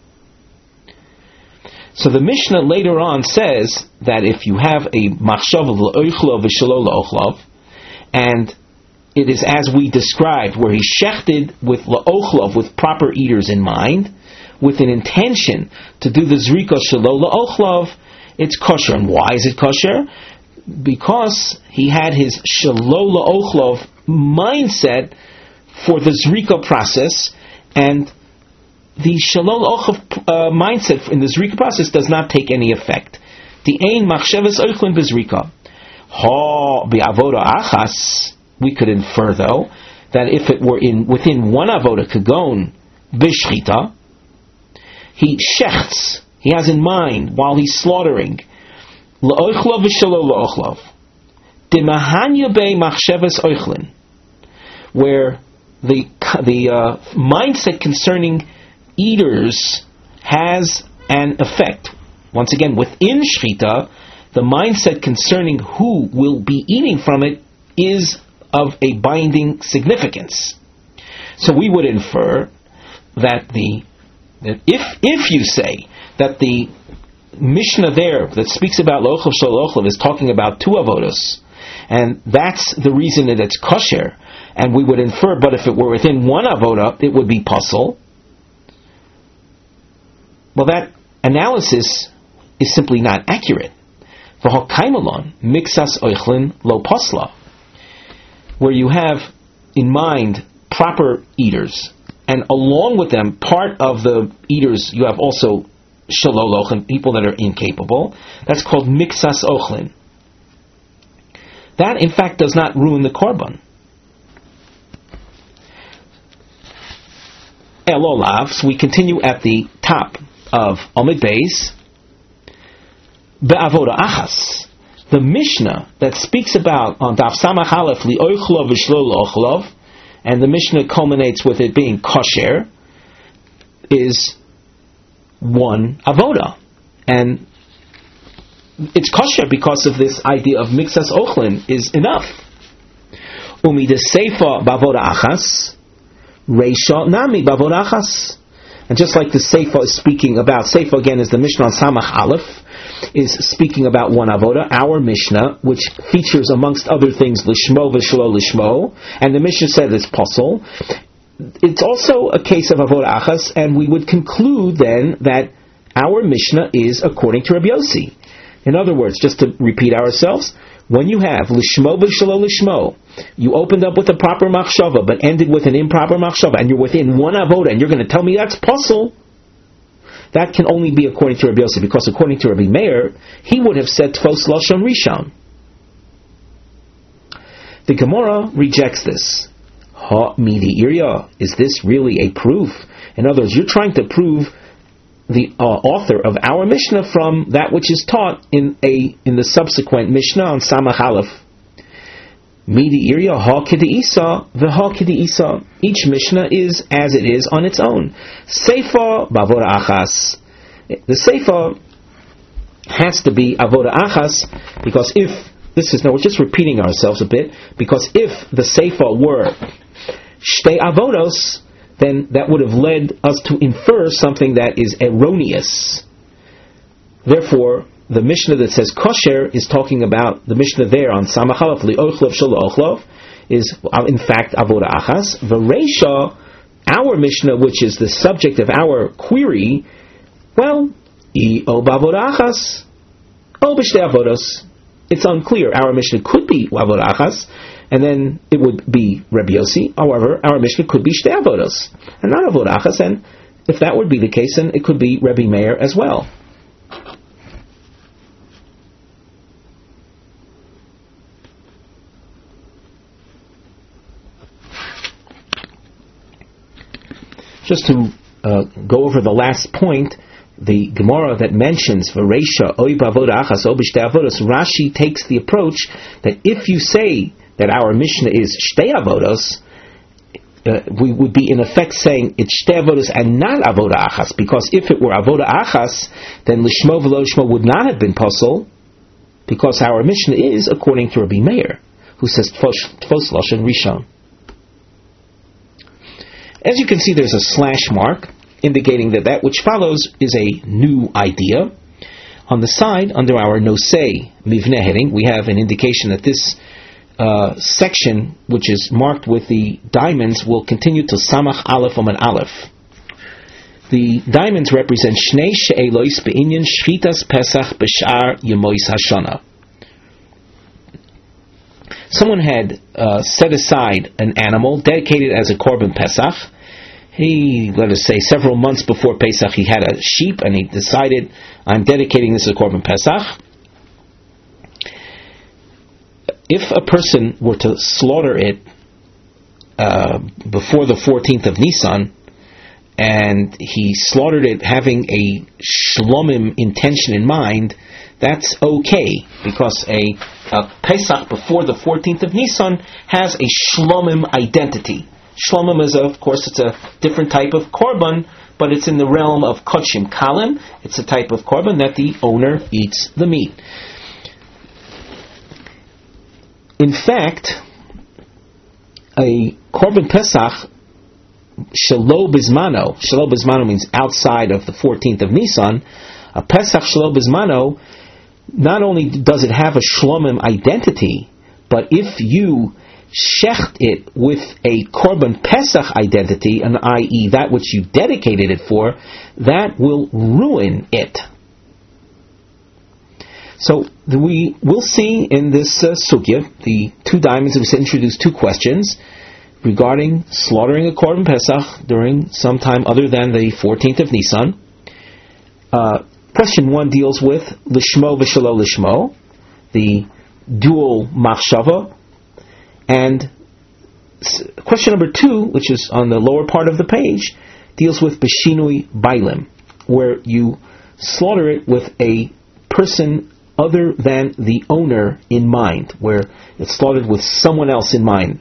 So the Mishnah later on says that if you have a machshav l'oichlov v'shelo l'ochlov, and it is as we described, where he shechted with l'ochlov, with proper eaters in mind, with an intention to do the zrika shelo l'ochlov, it's kosher. And why is it kosher? Because he had his shelo la'ochlov mindset for the zrika process, and the shelo la'ochlov uh, mindset in the zrika process does not take any effect. The ein machshavas oichlin bezrika. Ha bi'avoda achas. We could infer though that if it were in within one avoda kagon b'shchita, he shechts. He has in mind while he's slaughtering. La'ochlov v'shelo la'ochlov. Demahanya bei machshavas oichlin, where the the uh, mindset concerning eaters has an effect. Once again, within shchita, the mindset concerning who will be eating from it is of a binding significance. So we would infer that the that if if you say that the Mishnah there that speaks about lo'ochlov shelo lo'ochlov is talking about two avodos, and that's the reason that it's kosher, and we would infer, but if it were within one avoda, it would be pasul. Well, that analysis is simply not accurate. V'hakaimalon mixas oichlin lo pasla, where you have in mind proper eaters, and along with them, part of the eaters, you have also shelo lochlin, people that are incapable. That's called mixas ochlin. That, in fact, does not ruin the korban. Elolav, so we continue at the top of Amud Beis. Be'avoda achas, the Mishnah that speaks about on Daf Samach Aleph li'ochlov v'shelo la'ochlov, and the Mishnah culminates with it being kosher, is one avoda, and it's kosher because of this idea of mixas ochlin is enough. Umi de seifa bavoda achas, reisha nami bavoda achas, and just like the seifa is speaking about, seifa again is the Mishnah on Samach Aleph, is speaking about one avoda, our Mishnah, which features amongst other things lishmo v'shelo lishmo, and the Mishnah said it's possible. It's also a case of avoda achas, and we would conclude then that our Mishnah is according to Rabbi Yossi. In other words, just to repeat ourselves, when you have lishmo v'shelo lishmo, you opened up with a proper machshava but ended with an improper machshava, and you're within one avoda, and you're going to tell me that's possible. That can only be according to Rabbi Yossi, because according to Rabbi Meir, he would have said Tfos Lashon Rishon. The Gemara rejects this. Ha midi irya, is this really a proof? In other words, you're trying to prove the uh, author of our Mishnah from that which is taught in a in the subsequent Mishnah on Samach Aleph. Midi irya ha k'de'isa v'ha k'de'isa. Each Mishnah is as it is on its own. Seifa b'avoda achas. The Seifa has to be avoda achas, because if this is now we're just repeating ourselves a bit, because if the Seifa were shtei avodos, then that would have led us to infer something that is erroneous. Therefore, the Mishnah that says kosher is talking about the Mishnah there on Samach Aleph li'ochlov shel ochlov is in fact avoda achas. V'reisha, our Mishnah, which is the subject of our query, well, i o b'avoda achas o b'shtei avodos. It's unclear. Our Mishnah could be avoda achas, and then it would be Rabbi Yossi. However, our Mishnah could be shtei avodos and not avoda achas, and if that would be the case, then it could be Rabbi Meir as well. Just to uh, go over the last point, the Gemara that mentions Varesha oy b'avoda achas o b'shtei avodos, Rashi takes the approach that if you say that our Mishnah is shtei avodos, uh, we would be in effect saying it's shtei avodos and not avoda achas, because if it were avoda achas, then lishmo v'lo lishmo would not have been possible, because our Mishnah is according to Rabbi Meir, who says Tfos Lashon Rishon. As you can see, there's a slash mark indicating that that which follows is a new idea. On the side, under our Nosei Mivneh heading, we have an indication that this uh, section, which is marked with the diamonds, will continue to Samach Aleph Omen Aleph. The diamonds represent Shnei She'elois Be'inyan Shchitas Pesach B'Shar Yemois Hashana. Someone had uh, set aside an animal dedicated as a korban Pesach. He, let us say, several months before Pesach, he had a sheep, and he decided, I'm dedicating this as a korban Pesach. If a person were to slaughter it uh, before the fourteenth of Nisan, and he slaughtered it having a shlomim intention in mind, that's okay, because a, a Pesach before the fourteenth of Nisan has a shlomim identity. Shlomim is, of course, it's a different type of korban, but it's in the realm of kodshim kalim. It's a type of korban that the owner eats the meat. In fact, a korban Pesach shelo bizmano, shelo bizmano means outside of the fourteenth of Nisan. A Pesach shelo bizmano, not only does it have a shlomim identity, but if you shecht it with a korban Pesach identity, and that is that which you dedicated it for, that will ruin it. So we will see in this uh, sugya, the two diamonds, we introduce two questions regarding slaughtering a korban Pesach during some time other than the fourteenth of Nisan. Uh, question one deals with lishmo v'shelo lishmo, the dual machshava, and question number two, which is on the lower part of the page, deals with b'shinui bailim, where you slaughter it with a person other than the owner in mind, where it's slaughtered with someone else in mind.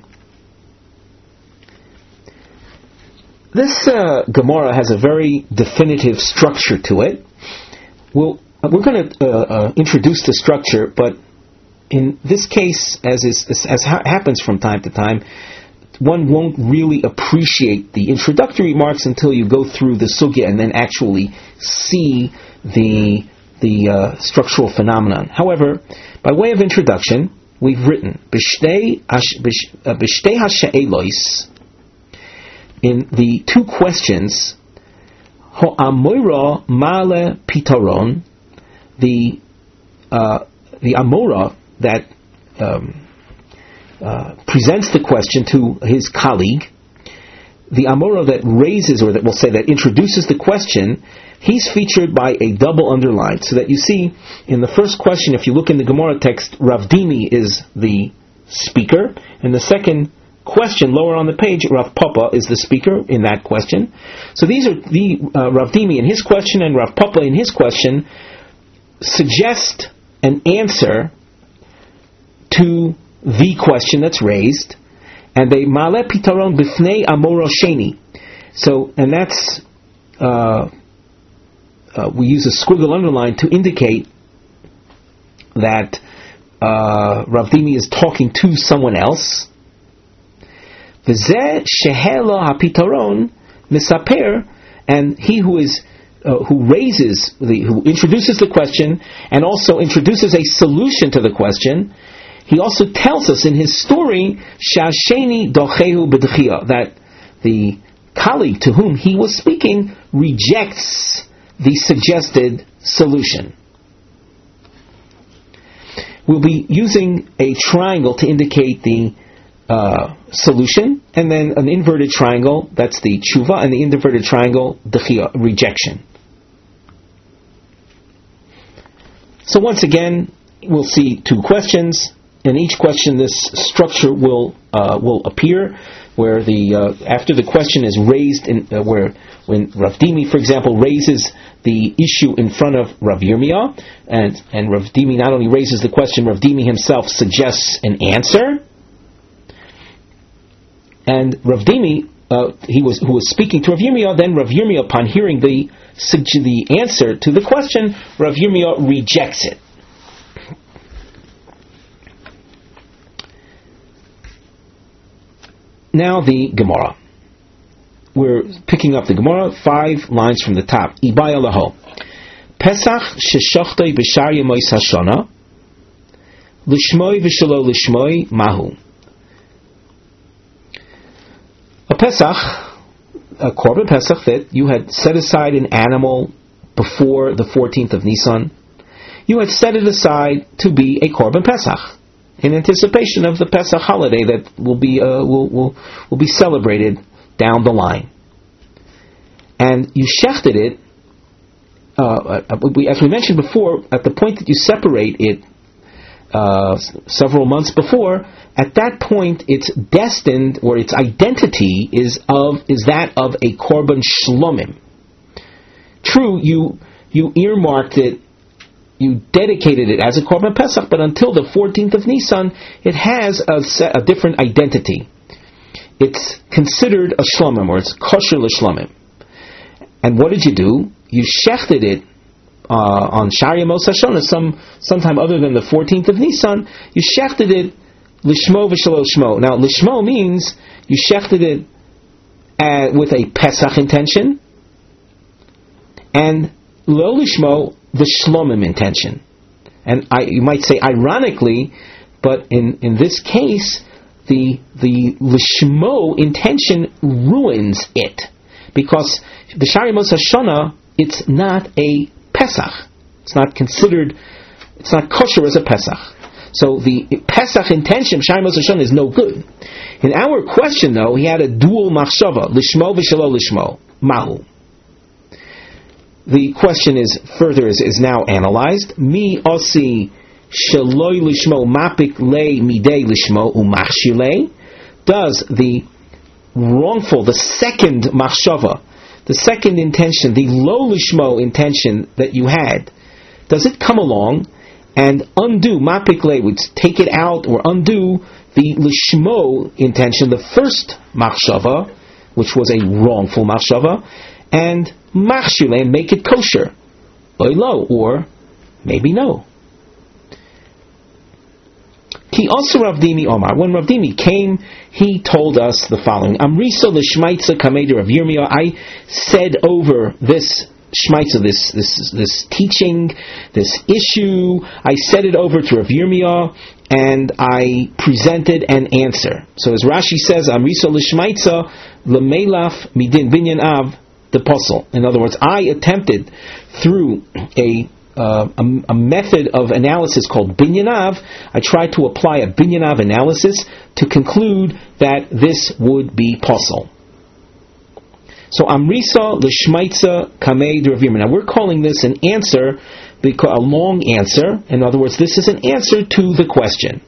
This uh, Gemara has a very definitive structure to it. We'll, we're going to uh, uh, introduce the structure, but in this case, as is as, as ha- happens from time to time, one won't really appreciate the introductory remarks until you go through the sugya and then actually see the the uh, structural phenomenon. However, by way of introduction, we've written B'shtei ha'she'elos, in the two questions, Ha'amora male pitaron, the uh, the Amora that um, uh, presents the question to his colleague, the Amora that raises, or that we'll say that introduces the question, he's featured by a double underline, so that you see in the first question, if you look in the Gemara text, Rav Dimi is the speaker, and the second question lower on the page, Rav Papa is the speaker in that question. So these are the uh, Rav Dimi in his question and Rav Papa in his question suggest an answer to the question that's raised, and they male pitaron b'fnei amora sheni. So, and that's uh, uh, we use a squiggle underline to indicate that uh, Rav Dimi is talking to someone else. V'zeh shehela hapitaron misaper, and he who is uh, who raises the who introduces the question and also introduces a solution to the question, he also tells us in his story shasheni dochehu b'dchia, that the colleague to whom he was speaking rejects the suggested solution. We'll be using a triangle to indicate the Uh, solution, and then an inverted triangle, that's the tshuva, and the inverted triangle, dechia, rejection. So once again, we'll see two questions. In each question, this structure will uh, will appear, where the uh, after the question is raised, in, uh, where when Rav Dimi, for example, raises the issue in front of Rav Yirmiyah, and and Rav Dimi not only raises the question, Rav Dimi himself suggests an answer. And Rav Dimi, uh, he was who was speaking to Rav Yirmiyah, then Rav Yirmiyah, upon hearing the the answer to the question, Rav Yirmiyah rejects it. Now the Gemara. We're picking up the Gemara, five lines from the top. Ibaya laho. Pesach sheshochtoi b'shar yemois hashana, lishmoi v'shelo lishmoi mahu. A Pesach, a Korban Pesach, that you had set aside an animal before the fourteenth of Nisan, you had set it aside to be a Korban Pesach in anticipation of the Pesach holiday that will be uh, will, will will be celebrated down the line. And you shechted it, uh, as we mentioned before, at the point that you separate it uh, several months before, at that point, it's destined, or its identity is of is that of a korban shlomim. True, you you earmarked it, you dedicated it as a korban pesach, but until the fourteenth of Nisan, it has a, a different identity. It's considered a shlomim, or it's kosher l'shlomim. And what did you do? You shechted it uh, on Shar Yemos Hashana, some sometime other than the fourteenth of Nisan. You shechted it. Lishmo v'shelo shmo. Now, lishmo means you shechted it uh, with a Pesach intention, and lo lishmo, the shlomim intention. And I, you might say ironically, but in, in this case, the the lishmo intention ruins it, because the Shar Yemos Hashana, it's not a Pesach. It's not considered. It's not kosher as a Pesach. So the Pesach intention, Shar Yemos Hashana, is no good. In our question, though, he had a dual machshava, lishmo v'shelo lishmo, mahu. The question is further is, is now analyzed. Mi osi sheloi lishmo mapik lei midei lishmo umachshilei. Does the wrongful, the second machshava, the second intention, the lo lishmo intention that you had, does it come along and undo, mapikle, would take it out or undo the lishmo intention, the first machshava, which was a wrongful machshava, and machshile, make it kosher, oilo, or maybe no. Ki also Rav Dimi Omar. When Rav Dimi came, he told us the following: Amriso l'shmaitza kamei Rav Yirmiyah. I said over this shmaitza, this this this teaching, this issue. I sent it over to Rav Yirmiyah, and I presented an answer. So as Rashi says, Amriso l'shmaitza l'meilaf midin binyan av the puzzle. In other words, I attempted through a uh, a, a method of analysis called binyanav. I tried to apply a binyanav analysis to conclude that this would be puzzle. So Amrisa l'shmaitza kamei Rav Yirmiyah. Now we're calling this an answer, because a long answer. In other words, this is an answer to the question.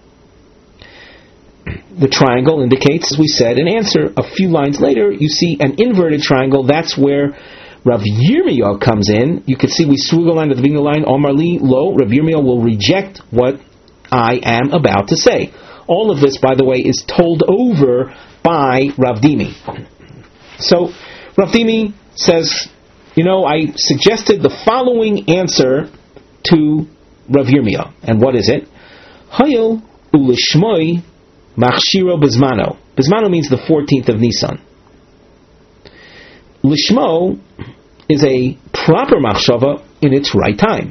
The triangle indicates, as we said, an answer. A few lines later, you see an inverted triangle. That's where Rav Yirmiyah comes in. You can see we swiggle line at the beginning of the line. Omar li lo. Rav Yirmiyah will reject what I am about to say. All of this, by the way, is told over by Rav Dimi. So Rav Dimi says, you know, I suggested the following answer to Rav Yirmiyah. And what is it? Hayil ulishmoi machshiro bizmano. Bizmano means the fourteenth of Nisan. Lishmo is a proper machshava in its right time.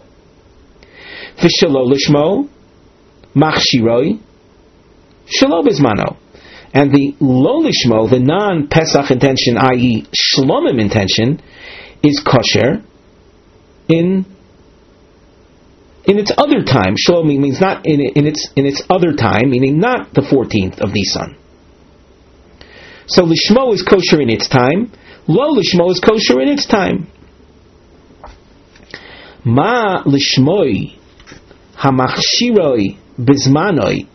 V'shelo lishmo machshiroi shelo bizmano. And the lo lishmo, the non-Pesach intention, that is, shlomim intention, is kosher in in its other time. Shlomim means not in, in its in its other time, meaning not the fourteenth of Nisan. So lishmo is kosher in its time. Lo lishmo is kosher in its time. Ma lishmoi hamachshiroi bizmanoi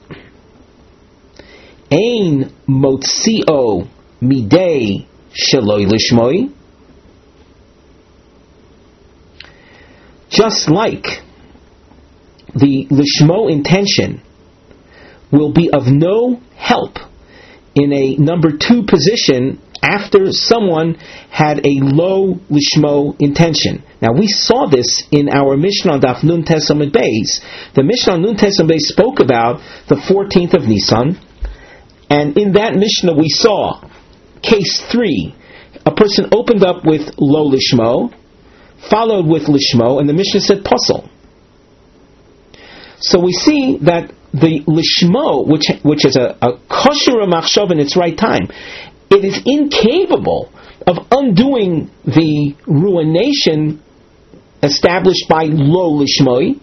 ein motzio midei sheloi lishmoi. Just like the lishmo intention will be of no help in a number two position after someone had a low lishmo intention. Now we saw this in our Mishnah on Daf Nun Tes Amud Beis. The Mishnah on Nun Tes Amud Beis spoke about the fourteenth of Nisan. And in that Mishnah we saw, case three, a person opened up with lo lishmo, followed with lishmo, and the Mishnah said puzzle. So we see that the lishmo, which which is a, a kosher machshav in its right time, it is incapable of undoing the ruination established by lo lishmoi.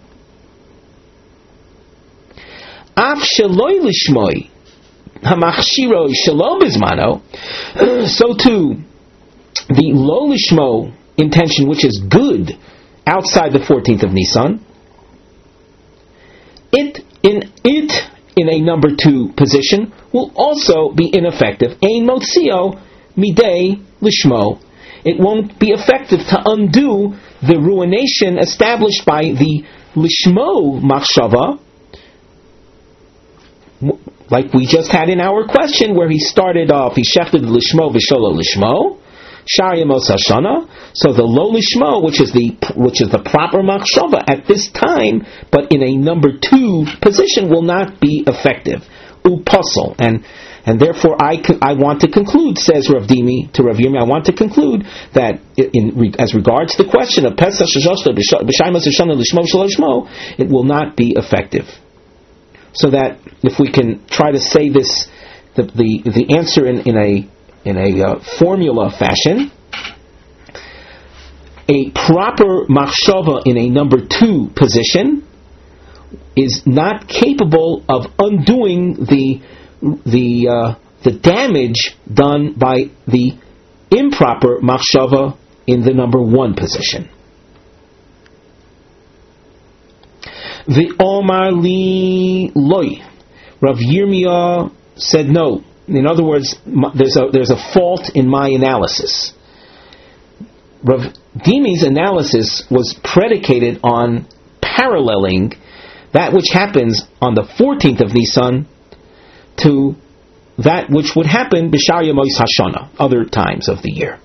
Af sheloi lishmoi. Hamachshiro shalom bizmano, so too the lo lishmo intention, which is good outside the fourteenth of Nisan, it in it in a number two position will also be ineffective. Ein motzio midei lishmo. It won't be effective to undo the ruination established by the lishmo machshava, like we just had in our question, where he started off, he shechted lishmo v'sholo lishmo, shariamos hashana. So the lo lishmo, which is the which is the proper machshava at this time, but in a number two position, will not be effective. Upasul, and and therefore I I want to conclude, says Rav Dimi to Rav Yirmiyah, I want to conclude that in, in as regards the question of Pesach sheshashta b'shaymas hashana lishmo v'sholo lishmo, it will not be effective. So that if we can try to say this, the the, the answer in, in a in a uh, formula fashion, a proper machshava in a number two position is not capable of undoing the the uh, the damage done by the improper machshava in the number one position. The Omar li loy. Rav Yirmiyah said no. In other words, there's a there's a fault in my analysis. Rav Dimi's analysis was predicated on paralleling that which happens on the fourteenth of Nisan to that which would happen b'shar Yemos Hashana, other times of the year.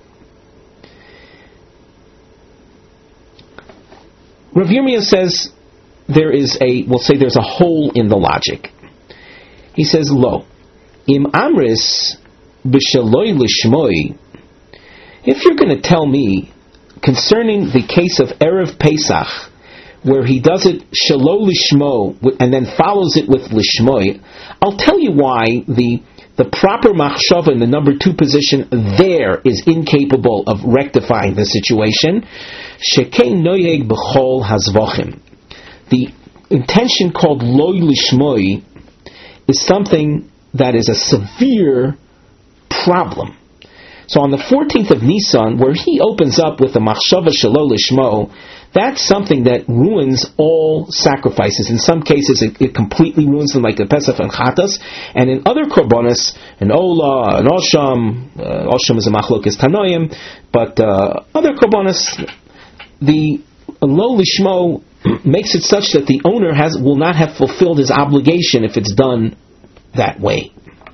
Rav Yirmiyah says there is a, we'll say there's a hole in the logic. He says, lo, im amris b'shaloi lishmoi, if you're going to tell me concerning the case of Erev Pesach, where he does it shelo lishmo and then follows it with lishmoi, I'll tell you why the the proper machshava in the number two position there is incapable of rectifying the situation. Shekein noyeg b'chol hazvachim. The intention called loy lishmoi is something that is a severe problem. So on the fourteenth of Nisan, where he opens up with the machshava shelo lishmo, that's something that ruins all sacrifices. In some cases, it, it completely ruins them, like the Pesach and Chatas. And in other korbanos, an Ola, an Osham, uh, Osham is a machlokes tanoim, but uh, other korbanos, the lo lishmo makes it such that the owner has will not have fulfilled his obligation if it's done that way.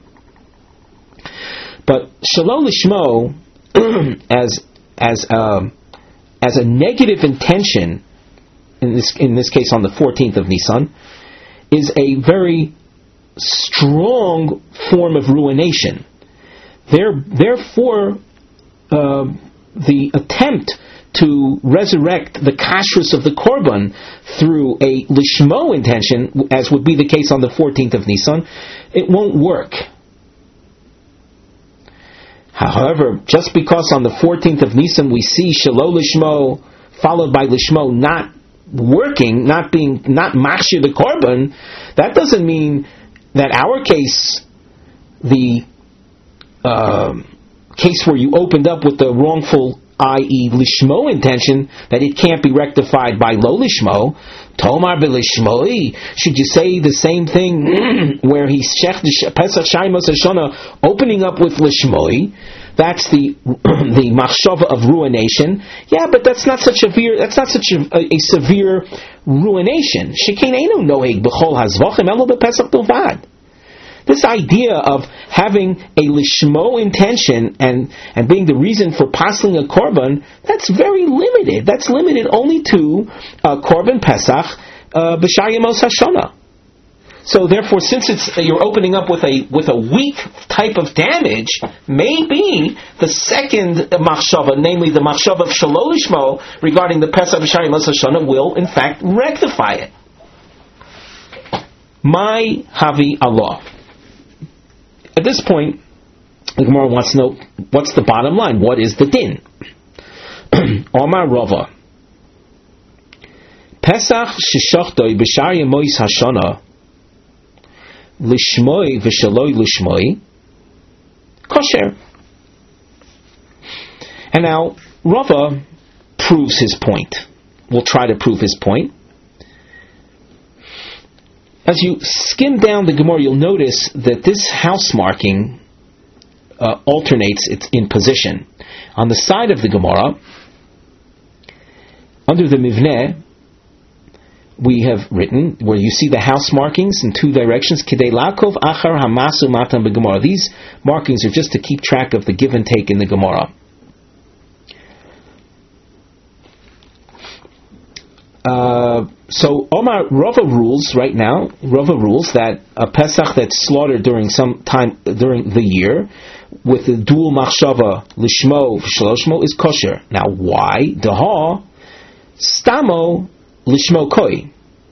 But shelo lishmo, as as um, as a negative intention, in this in this case on the fourteenth of Nisan, is a very strong form of ruination. There, therefore, uh, the attempt to resurrect the kashrus of the korban through a lishmo intention, as would be the case on the fourteenth of Nisan, it won't work. However, just because on the fourteenth of Nisan we see shelo lishmo followed by lishmo not working, not being, not mashir the korban, that doesn't mean that our case, the uh, case where you opened up with the wrongful, that is lishmo intention, that it can't be rectified by lo lishmo. Tomar b'lishmoi. Should you say the same thing where he's shech Pesach Shayimos Hashana opening up with lishmoi? That's the the machshava of ruination. Yeah, but that's not such a severe. That's not such a, a, a severe ruination. Shekein eino noheg b'chol hazvachim elo b'Pesach bilvad. This idea of having a lishmo intention and, and being the reason for passing a korban, that's very limited. That's limited only to uh, korban Pesach b'Shayimos Hashana. So therefore, since it's you're opening up with a with a weak type of damage, maybe the second machshava, namely the machshava of shelo lishmo regarding the Pesach b'Shayimos Hashana, will in fact rectify it. My havi Allah. At this point, the Gemara wants to know what's the bottom line. What is the din? Omar Rava. Pesach sheshachtoi b'shar yemois hashana lishmoi v'shaloi lishmoi kosher. And now Rava proves his point. We'll try to prove his point. As you skim down the Gemara, you'll notice that this house marking uh, alternates its in position. On the side of the Gemara, under the Mivneh, we have written, where you see the house markings in two directions, Kidei Lakov Achar Hamasu Matan B'Gemara. These markings are just to keep track of the give and take in the Gemara. Uh, so Omar Rava rules right now. Rava rules that a Pesach that's slaughtered during some time during the year with the dual machshava lishmo shloshmo is kosher. Now, why? Daha stamo lishmo koi.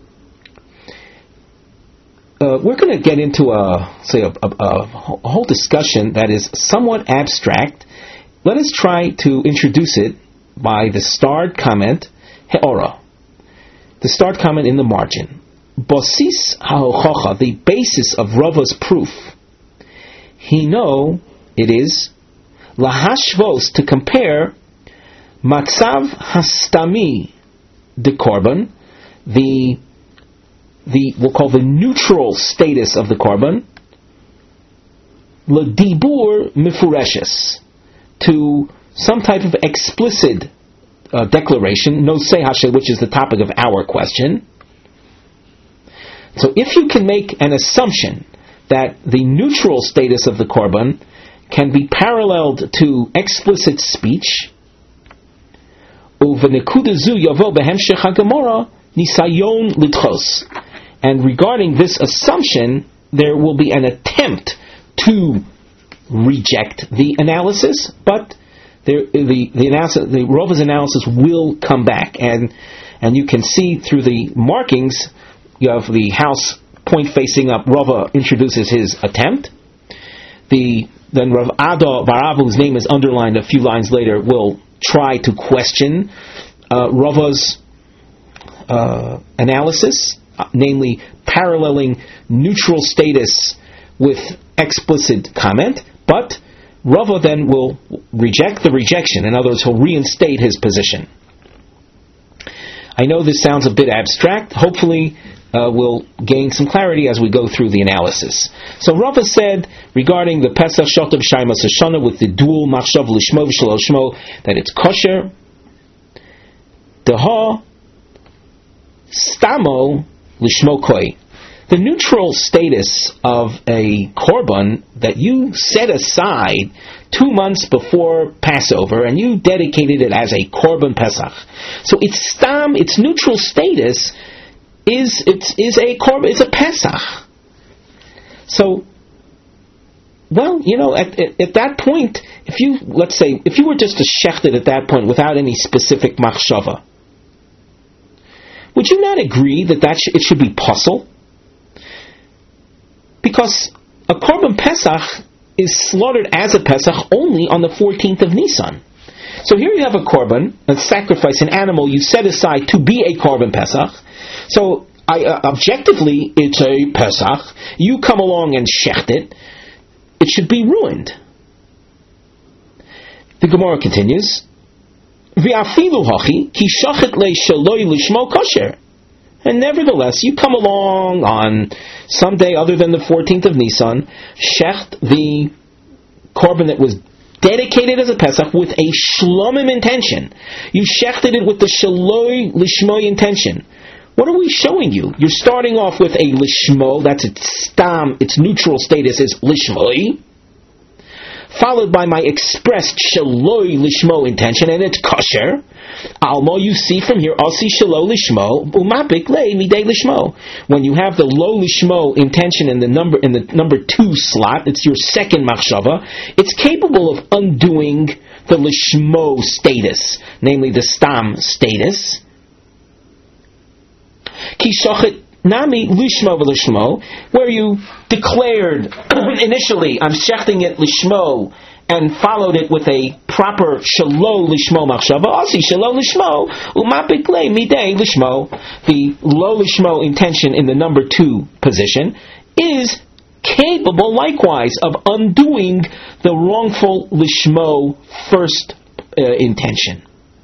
Uh, we're going to get into a say a, a, a whole discussion that is somewhat abstract. Let us try to introduce it by the starred comment heora. The start comment in the margin. Bosis ha'hochacha, the basis of Rava's proof. Hino, it is, lahashvos, to compare, matzav hastami, the korban, the, the, we'll call the neutral status of the korban, ledibur mifureshes, to some type of explicit Uh, declaration, no sehashe, which is the topic of our question. So if you can make an assumption that the neutral status of the korban can be paralleled to explicit speech, uvenekudazu yavo behemshech hagemora nisayon litchos, and regarding this assumption, there will be an attempt to reject the analysis, but there, the the analysis, the Rava's analysis will come back, and and you can see through the markings, you have the house point facing up. Rava introduces his attempt. The then Rav Ada Barav, whose name is underlined a few lines later, will try to question uh, Rava's uh, analysis, uh, namely paralleling neutral status with explicit comment, but Rava then will reject the rejection. In other words, he'll reinstate his position. I know this sounds a bit abstract. Hopefully uh, we'll gain some clarity as we go through the analysis. So Rava said regarding the Pesach Shot of Shaimas Hashanah with the dual Machshav Lishmo V'Shelo Shmo that it's kosher. Deha Stamo Lishmo Koi. The neutral status of a korban that you set aside two months before Passover and you dedicated it as a korban Pesach. So its stam, its neutral status is it's is a korban, it's a Pesach. So, well, you know, at, at, at that point, if you let's say if you were just to shecht it at that point without any specific machshava, would you not agree that that sh- it should be puzzle? Because a korban Pesach is slaughtered as a Pesach only on the fourteenth of Nisan. So here you have a korban, a sacrifice, an animal you set aside to be a korban Pesach. So I, uh, objectively, it's a Pesach. You come along and shecht it. It should be ruined. The Gemara continues, V'afilu hachi ki shachet le shaloi lishmo kosher. And nevertheless, you come along on some day other than the fourteenth of Nisan, shecht the korban that was dedicated as a Pesach with a shlomim intention. You shechted it with the shaloi lishmo intention. What are we showing you? You're starting off with a lishmo, that's its stam, its neutral status is lishmoi, followed by my expressed shaloi lishmo intention, and it's kosher. Almo, you see from here, asi shalo lishmo, umapik le midei lishmo. When you have the low lishmo intention in the number in the number two slot, it's your second machshava. It's capable of undoing the lishmo status, namely the stam status. Ki shochet nami lishmo v'lishmo, where you declared initially, I'm shechting it lishmo, and followed it with a proper shalo lishmo machshava, asi shalo lishmo, umapik le midei lishmo. The low lishmo intention in the number two position is capable likewise of undoing the wrongful lishmo first uh, intention.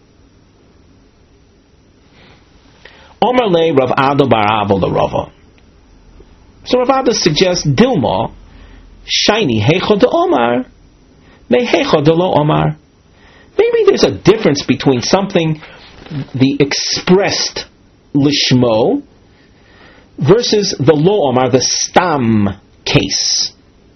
Omar le Rav Ada bar Avo Rava. So Rav Ada suggests Dilma, shiny heichod de Omar, me heichod de lo Omar. Maybe there's a difference between something, the expressed lishmo, versus the lo Omar, the stam case.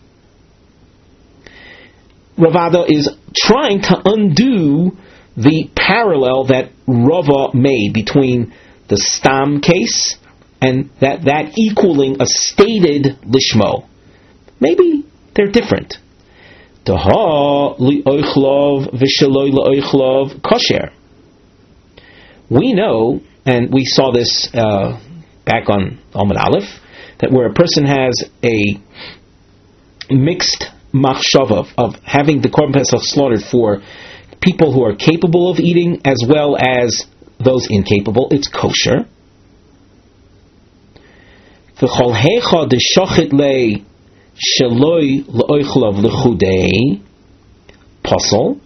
Rav Ada is trying to undo the parallel that Rava made between the stam case and that, that equaling a stated lishmo. Maybe they're different. Daha li oichlov v'shaloi l'oichlov kosher. We know, and we saw this uh, back on Amud Aleph, that where a person has a mixed machshava of having the korban pesach slaughtered for people who are capable of eating as well as those incapable, it's kosher. V'chol heicha d'shochet le sheloi l'oichlav l'chudei pasol,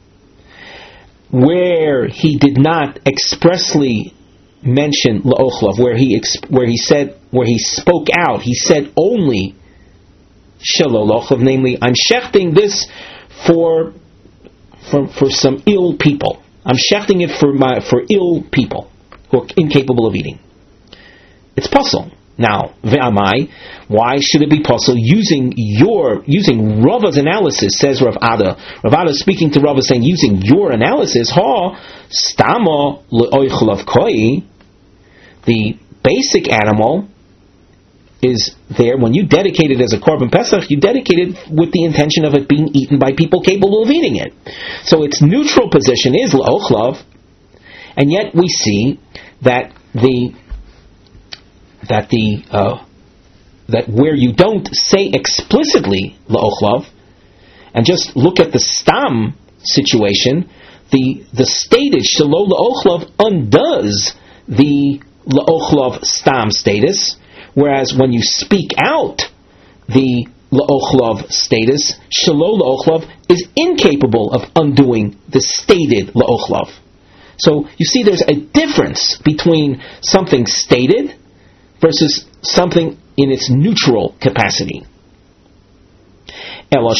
where he did not expressly mention l'ochlav, where he exp- where he said where he spoke out, he said only shelo l'ochlav, namely, I'm shechting this for for for some ill people. I'm shechting it for my for ill people who are incapable of eating. It's puzzle. Now, ve'amai, why should it be puzzle? Using your using Rava's analysis, says Rav Ada. Rav Ada speaking to Rava, saying, using your analysis, ha stamo le'oichlav koi, the basic animal is there. When you dedicate it as a Korban Pesach, you dedicate it with the intention of it being eaten by people capable of eating it. So its neutral position is L'ochlav, and yet we see that the that the uh, that where you don't say explicitly L'ochlav, and just look at the stam situation, the the stated Shelo L'ochlav undoes the L'ochlav stam status, whereas when you speak out the L'ochlav status, Shelo L'ochlav is incapable of undoing the stated L'ochlav. So you see there's a difference between something stated versus something in its neutral capacity. Well,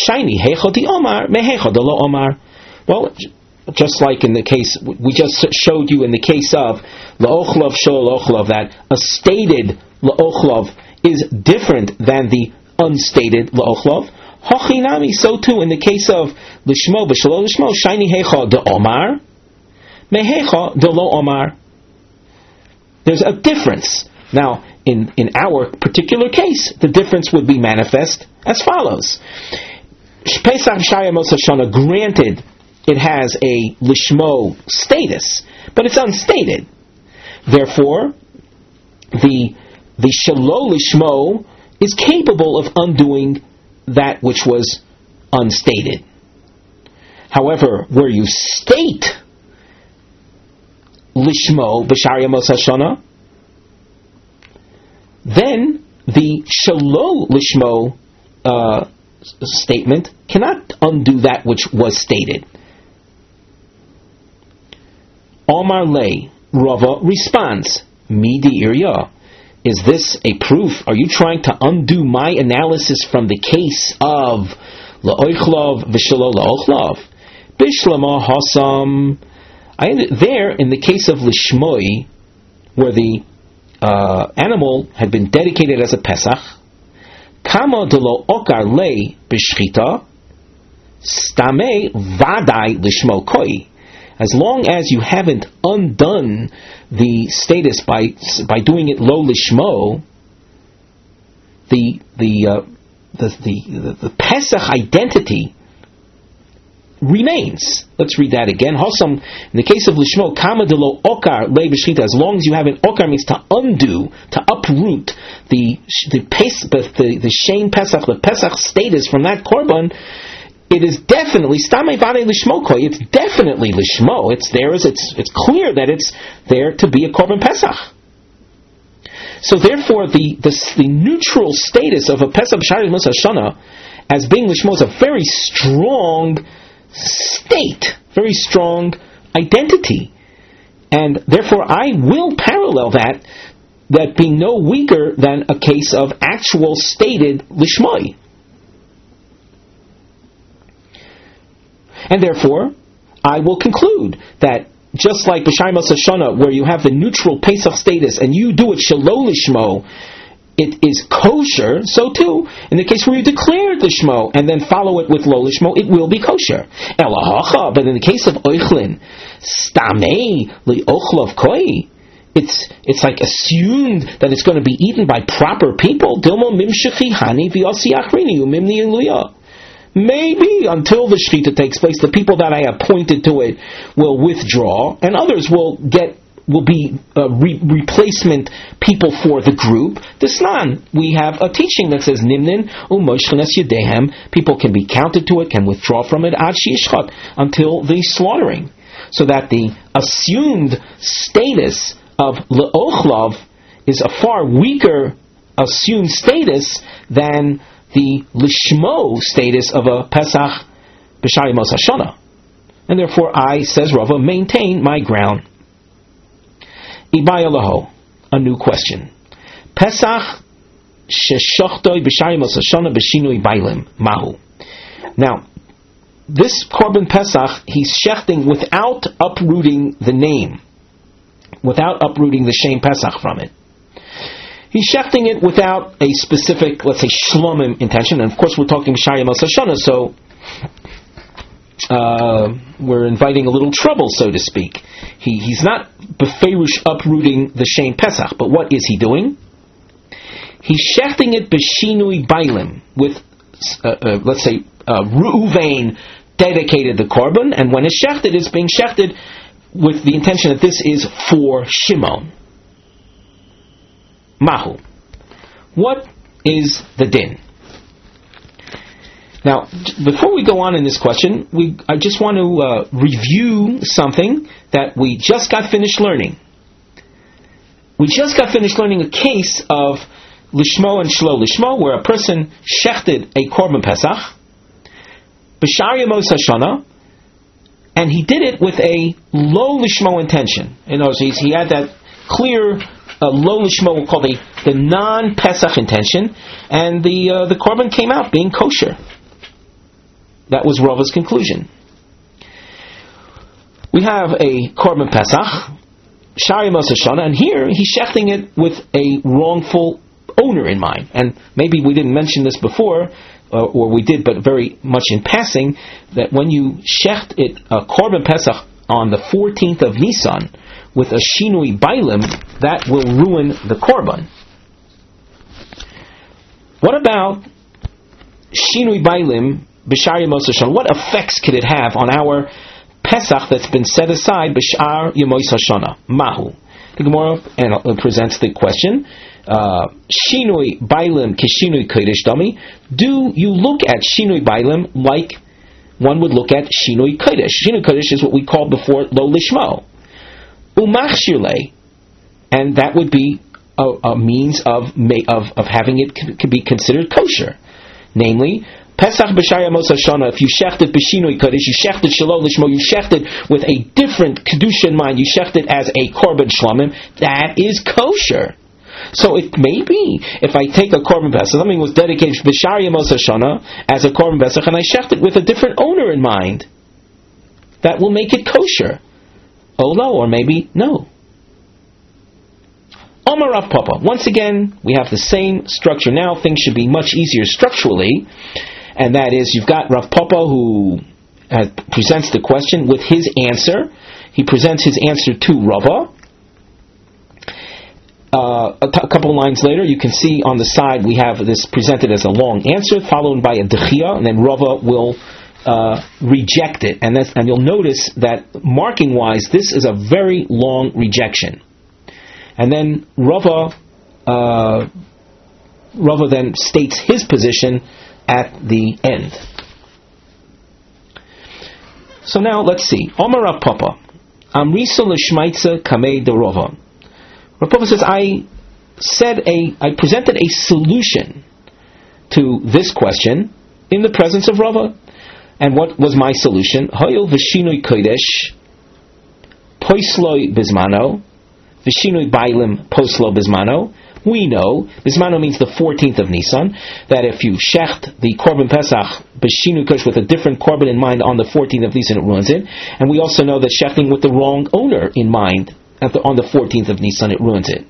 just like in the case, we just showed you in the case of L'ochlav Shelo L'ochlav, that a stated L'ochlav is different than the unstated L'ochlav. Hochinami, so too in the case of Lishmo B'Shelo Lishmo, Shiny Hecha De Omar, Mehecha De Lo Omar. There's a difference. Now, in, in our particular case, the difference would be manifest as follows. Pesach Shaya Mos Hashanah, granted, it has a Lishmo status, but it's unstated. Therefore, the the Shelo Lishmo is capable of undoing that which was unstated. However, where you state Lishmo B'Shar Yamos Hashanah, then the Shelo Lishmo uh, statement cannot undo that which was stated. Omar Lei, Rava responds, Midi Irya, is this a proof? Are you trying to undo my analysis from the case of La'ochlav V'Shelo La'ochlav? Bishlama Hasam. There, in the case of Lishmoi, where the uh, animal had been dedicated as a Pesach, Kama de lo okar lei b'shchita, stame vadai lishmo koi. As long as you haven't undone the status by by doing it lo lishmo, the the uh, the, the the the Pesach identity remains. Let's read that again. Hosam, in the case of lishmo, kama de lo okar le b'shchita. As long as you haven't, okar means to undo, to uproot the the the the shame Pesach, the Pesach status from that korban. It is definitely stamei vade lishmokoi. It's definitely lishmo. It's there. It's it's clear that it's there to be a korban Pesach. So therefore, the the, the neutral status of a Pesach B'Shar Mos Hashanah as being lishmo is a very strong state, very strong identity, and therefore I will parallel that that being no weaker than a case of actual stated lishmoi. And therefore, I will conclude that just like B'Shar Mos Hashanah, where you have the neutral Pesach status, and you do it Shelo Lishmo, it is kosher, so too, in the case where you declared Lishmo, and then follow it with Lo Lishmo, it will be kosher. Elahacha, but in the case of Oichlin, Stamei Li Ochlav Koi, it's it's like assumed that it's going to be eaten by proper people. Dilmo Mimshechi Hani V'Yosi Achrini Umimni Eluya. Maybe until the shechita takes place, the people that I appointed to it will withdraw, and others will get will be uh, re- replacement people for the group. Desnan, we have a teaching that says Nimnin u'moshchenes yedehem. People can be counted to it, can withdraw from it ad sheishchat, until the slaughtering, so that the assumed status of le'ochlav is a far weaker assumed status than the lishmo status of a Pesach B'Shar Mos Hashanah. And therefore I, says Rava, maintain my ground. Ibaya Laho, a new question. Pesach sheshochtoi B'Shar Mos Hashanah b'shinui bailim mahu. Now, this Korban Pesach, he's shechting without uprooting the name, without uprooting the Shem Pesach from it. He's shechting it without a specific, let's say, shlomim intention. And of course, we're talking B'Shar Mos Hashanah, so uh, we're inviting a little trouble, so to speak. He he's not befeirush uprooting the Shem Pesach, but what is he doing? he's shechting it b'shinui bailim, with, uh, uh, let's say, uh, Reuven dedicated the korban, and when it's shechted, it's being shechted with the intention that this is for Shimon. Mahu. What is the din? Now, before we go on in this question, we I just want to uh, review something that we just got finished learning. We just got finished learning a case of Lishmo and Shlo Lishmo, where a person shechted a Korban Pesach, B'shar Yemos HaShana, and he did it with a low Lishmo intention. In other words, he had that clear uh, low Lishmo, we'll call the, the non-Pesach intention, and the uh, the Korban came out being kosher. That was Rava's conclusion. We have a Korban Pesach, Shari Mos Hashana, and here he's shechting it with a wrongful owner in mind. And maybe we didn't mention this before, uh, or we did, but very much in passing, that when you shecht it, a Korban Pesach on the fourteenth of Nisan, with a Shinui Bailim, that will ruin the Korban. What about Shinui Bailim, B'shar Yemos Hashanah? What effects could it have on our Pesach that's been set aside, B'shar Yemos Hashanah? Mahu. The Gemara presents the question, uh, Shinui Bailim Kishinui Kodesh Dami. Do you look at Shinui Bailim like one would look at Shinui Kodesh? Shinui Kodesh is what we called before Lo Lishmo. Umachshirle. And that would be a, a means of, of of having it c- be considered kosher. Namely, Pesach B'shar Yemos Hashanah, if you shechted B'shinui Kodesh, you shechted Shelo Lishmo, you shechted with a different Kedusha in mind, you shechted as a Korban Shlomim, that is kosher. So it may be, if I take a Korban Pesach, something was dedicated B'shar Yemos Hashanah as a Korban Pesach, and I shecht it with a different owner in mind, that will make it kosher. Oh no, or maybe no. Omar Rav Papa. Once again, we have the same structure now. Things should be much easier structurally. And that is, you've got Rav Papa who uh, presents the question with his answer. He presents his answer to Rava. Uh, a, t- a couple lines later, you can see on the side we have this presented as a long answer, followed by a dechia, and then Rava will uh, reject it. And, that's, and you'll notice that marking-wise, this is a very long rejection. And then Rava, uh, Rava then states his position at the end. So now let's see. Omar Rav Papa, Amrisa l'shmaitza kamei de Rava. Rav Papa says, I said a, I presented a solution to this question in the presence of Rava. And what was my solution? Hoyel v'shinui kodesh poisloi bizmano v'shinui bailim poslo bizmano. We know, bizmano means the fourteenth of Nisan, that if you shecht the Korban Pesach b'shinui kodesh with a different Korban in mind on the fourteenth of Nisan, it ruins it. And we also know that shechting with the wrong owner in mind at the, on the fourteenth of Nisan, it ruins it.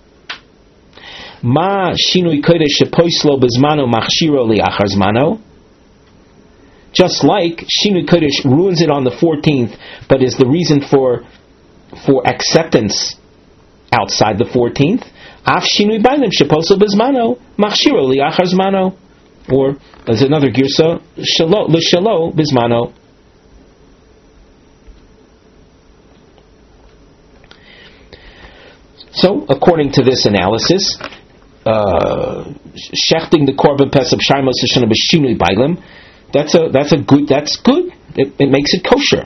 Ma shinui kodesh shepoislo bizmano machshiro liachar zmano. Just like Shinui Kodesh ruins it on the fourteenth, but is the reason for for acceptance outside the fourteenth. Af Shinui Bailim Sheposo Bizmano Machshiro Liachar Zmano. Or, there's another girsa, L'Shalo Bizmano. So, according to this analysis, uh, shechting the Korban Pesach Shai Mos Hashanah B'Shinui Bailim, That's a that's a good that's good. It, it makes it kosher.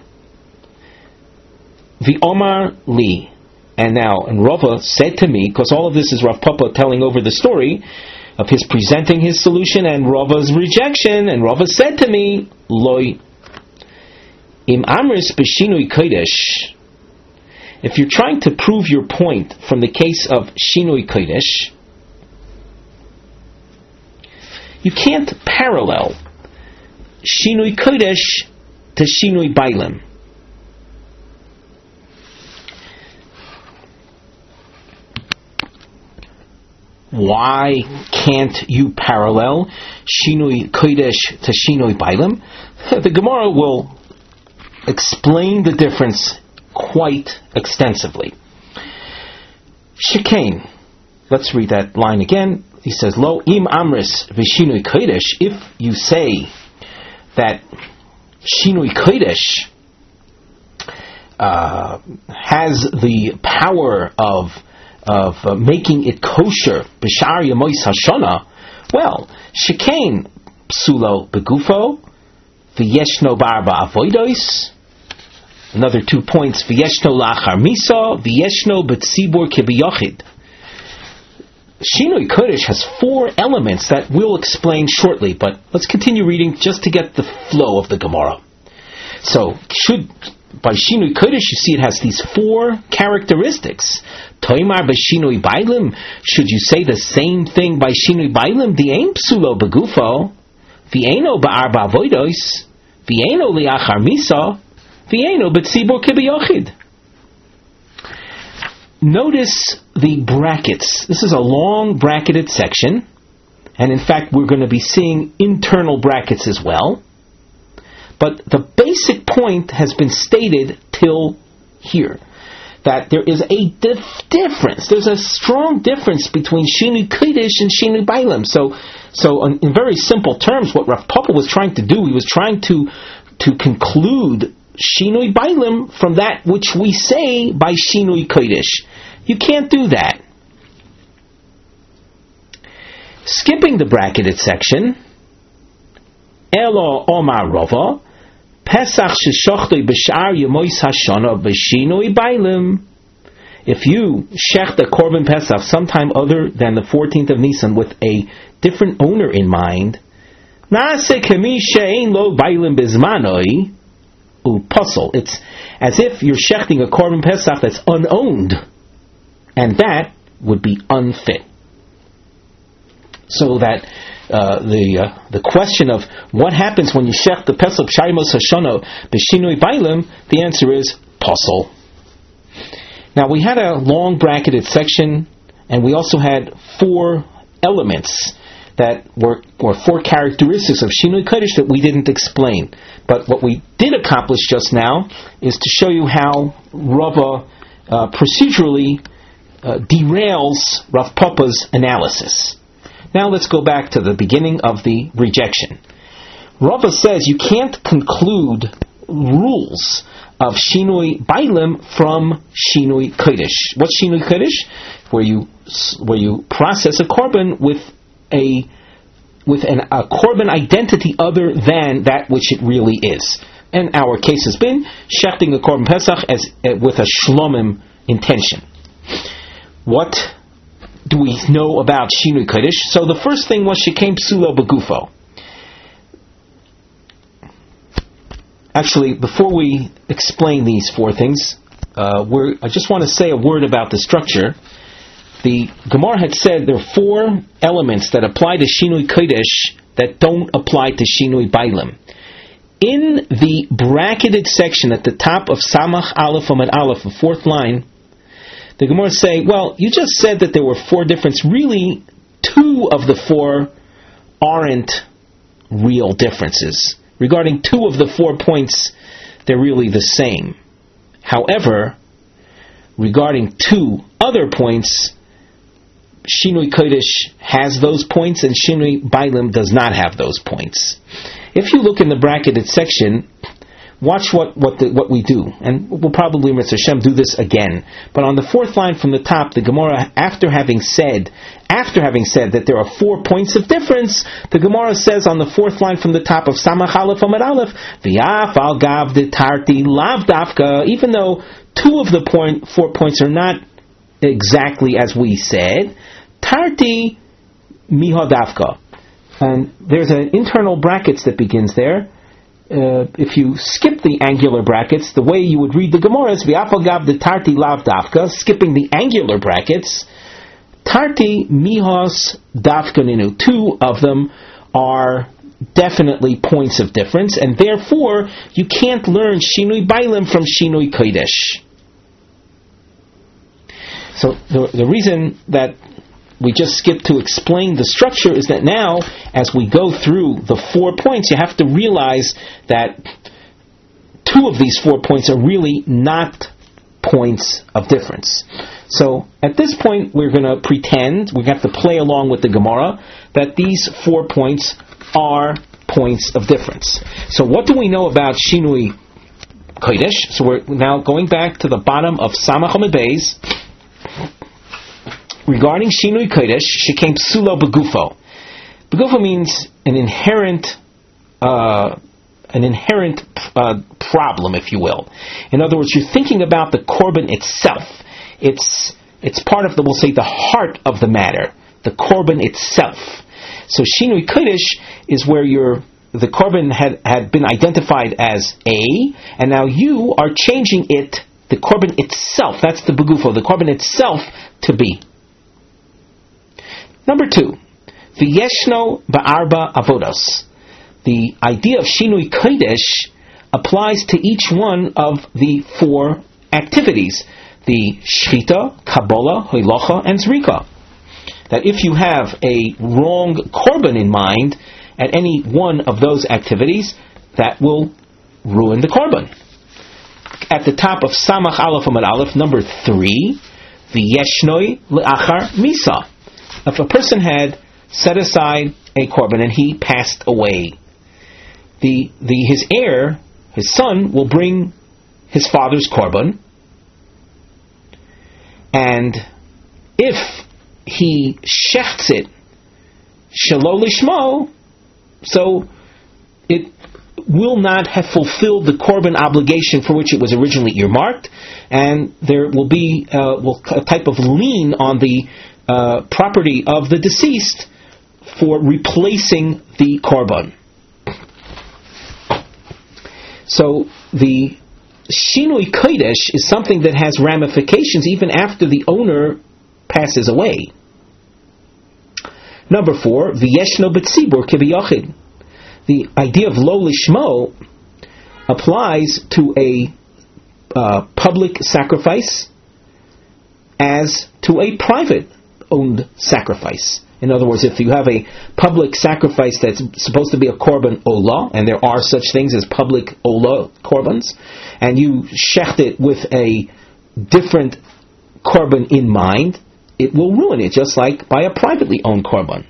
The Omar Li, and now and Rava said to me, because all of this is Rav Papa telling over the story of his presenting his solution and Rava's rejection, and Rava said to me, Loi Im Amris B'Shinui Kodesh. If you're trying to prove your point from the case of Shinui Kodesh, you can't parallel Shinui Kodesh to Shinui Bailim. Why can't you parallel Shinui Kodesh to Shinui Bailim? The Gemara will explain the difference quite extensively. Shekain. Let's read that line again. he says, Lo im amris v'shinui kodesh, if you say that shinui kodesh uh, has the power of of uh, making it kosher b'shar yamois hashana, well, shekain psulo begufo v'yeshno barba avoidos. Another two points, v'yeshno lachar misa v'yeshno b'tzibur kebiyochid. Shinui Kodesh has four elements that we'll explain shortly, but let's continue reading just to get the flow of the Gemara. So, should by Shinui Kodesh, you see it has these four characteristics. Toimar b'Shinui Bailim, should you say the same thing by Shinui Bailim? V'ein psulo begufo, v'eino ba'arba avoidos, v'eino liachar misa, v'eino b'tzibur kebiyochid. Notice the brackets. This is a long bracketed section, and in fact we're going to be seeing internal brackets as well. But the basic point has been stated till here, that there is a dif- difference. There's a strong difference between Shinui Kodesh and Shinui Bailim. So, so in, in very simple terms, what Rav Papa was trying to do, he was trying to to conclude Shinui Bailim from that which we say by Shinui Kodesh. You can't do that. Skipping the bracketed section, Elo Omar Rava, Pesach sheshochtoi b'shar yemois hashana b'shinui Bailim. If you shecht a korban Pesach sometime other than the fourteenth of Nisan with a different owner in mind, Naaseh kemi she'ein lo Bailim bizmanoi, u'posel. It's as if you're shechting a korban Pesach that's unowned, and that would be unfit. So that uh, the uh, the question of what happens when you shech the Pesach Shaimos Hashanah b'shinui Bailim, the answer is posel. Now we had a long bracketed section, and we also had four elements that were or four characteristics of Shinui Kodesh that we didn't explain. But what we did accomplish just now is to show you how Rava uh, procedurally uh, derails Rav Papa's analysis. Now let's go back to the beginning of the rejection. Rava says you can't conclude rules of Shinui Bailim from Shinui Kodesh. What's Shinui Kodesh? Where you where you process a korban with a with an, a korban identity other than that which it really is. And our case has been shechting a korban Pesach as uh, with a shlomim intention. What do we know about Shinui Kodesh? So the first thing was shekain psulo begufo. Actually, before we explain these four things, uh, we're, I just want to say a word about the structure. The Gemara had said there are four elements that apply to Shinui Kodesh that don't apply to Shinui Bailim. In the bracketed section at the top of Samach Aleph Amud Aleph, the fourth line, the Gemara say, well, you just said that there were four differences. Really, two of the four aren't real differences. Regarding two of the four points, they're really the same. However, regarding two other points, Shinui Kodesh has those points and Shinui Bailim does not have those points. If you look in the bracketed section, watch what what, the, what we do, and we'll probably, Mister Hashem, do this again. But on the fourth line from the top, the Gemara, after having said, after having said that there are four points of difference, the Gemara says on the fourth line from the top of Samach Aleph Amud Aleph, V'yaf al gav de tarti lav dafka, even though two of the point, four points are not exactly as we said, tarti miha dafka. And there's an internal brackets that begins there. Uh, if you skip the angular brackets, the way you would read the Gemara is V'yafal gav de tarti lav dafka, skipping the angular brackets. Tarti mihos dafka ninu. Two of them are definitely points of difference, and therefore you can't learn Shinui Bailim from Shinui Kodesh. So the, the reason that we just skipped to explain the structure is that now, as we go through the four points, you have to realize that two of these four points are really not points of difference. So at this point, we're going to pretend, we have to play along with the Gemara, that these four points are points of difference. So what do we know about Shinui Kodesh? So we're now going back to the bottom of Samach Amud Beis. Regarding Shinui Kodesh, Shekem Psulo Begufo. Begufo means an inherent uh, an inherent uh, problem, if you will. In other words, you're thinking about the korban itself. It's it's part of the, we'll say, the heart of the matter, the korban itself. So Shinui Kodesh is where you're, the korban had, had been identified as A, and now you are changing it, the korban itself, that's the begufo, the korban itself, to B. Number two, v'yeshno ba'arba avodos. The idea of Shinui Kodesh applies to each one of the four activities, the shchita, kabbalah, hoilocha, and zrika. That if you have a wrong korban in mind at any one of those activities, that will ruin the korban. At the top of Samach Aleph Amud Aleph, number three, v'yeshnoi le'achar misa. If a person had set aside a korban and he passed away, the the his heir, his son, will bring his father's korban, and if he shechts it shelo lishmo, so it will not have fulfilled the korban obligation for which it was originally earmarked, and there will be uh, will, a type of lien on the uh, property of the deceased for replacing the korban. So the Shinui Kodesh is something that has ramifications even after the owner passes away. Number four, v'yeshno b'tzibur k'v'yachid. The idea of lo lishmo applies to a uh, public sacrifice as to a private owned sacrifice. In other words, if you have a public sacrifice that's supposed to be a korban olah, and there are such things as public olah korbans, and you shecht it with a different korban in mind, it will ruin it, just like by a privately owned korban.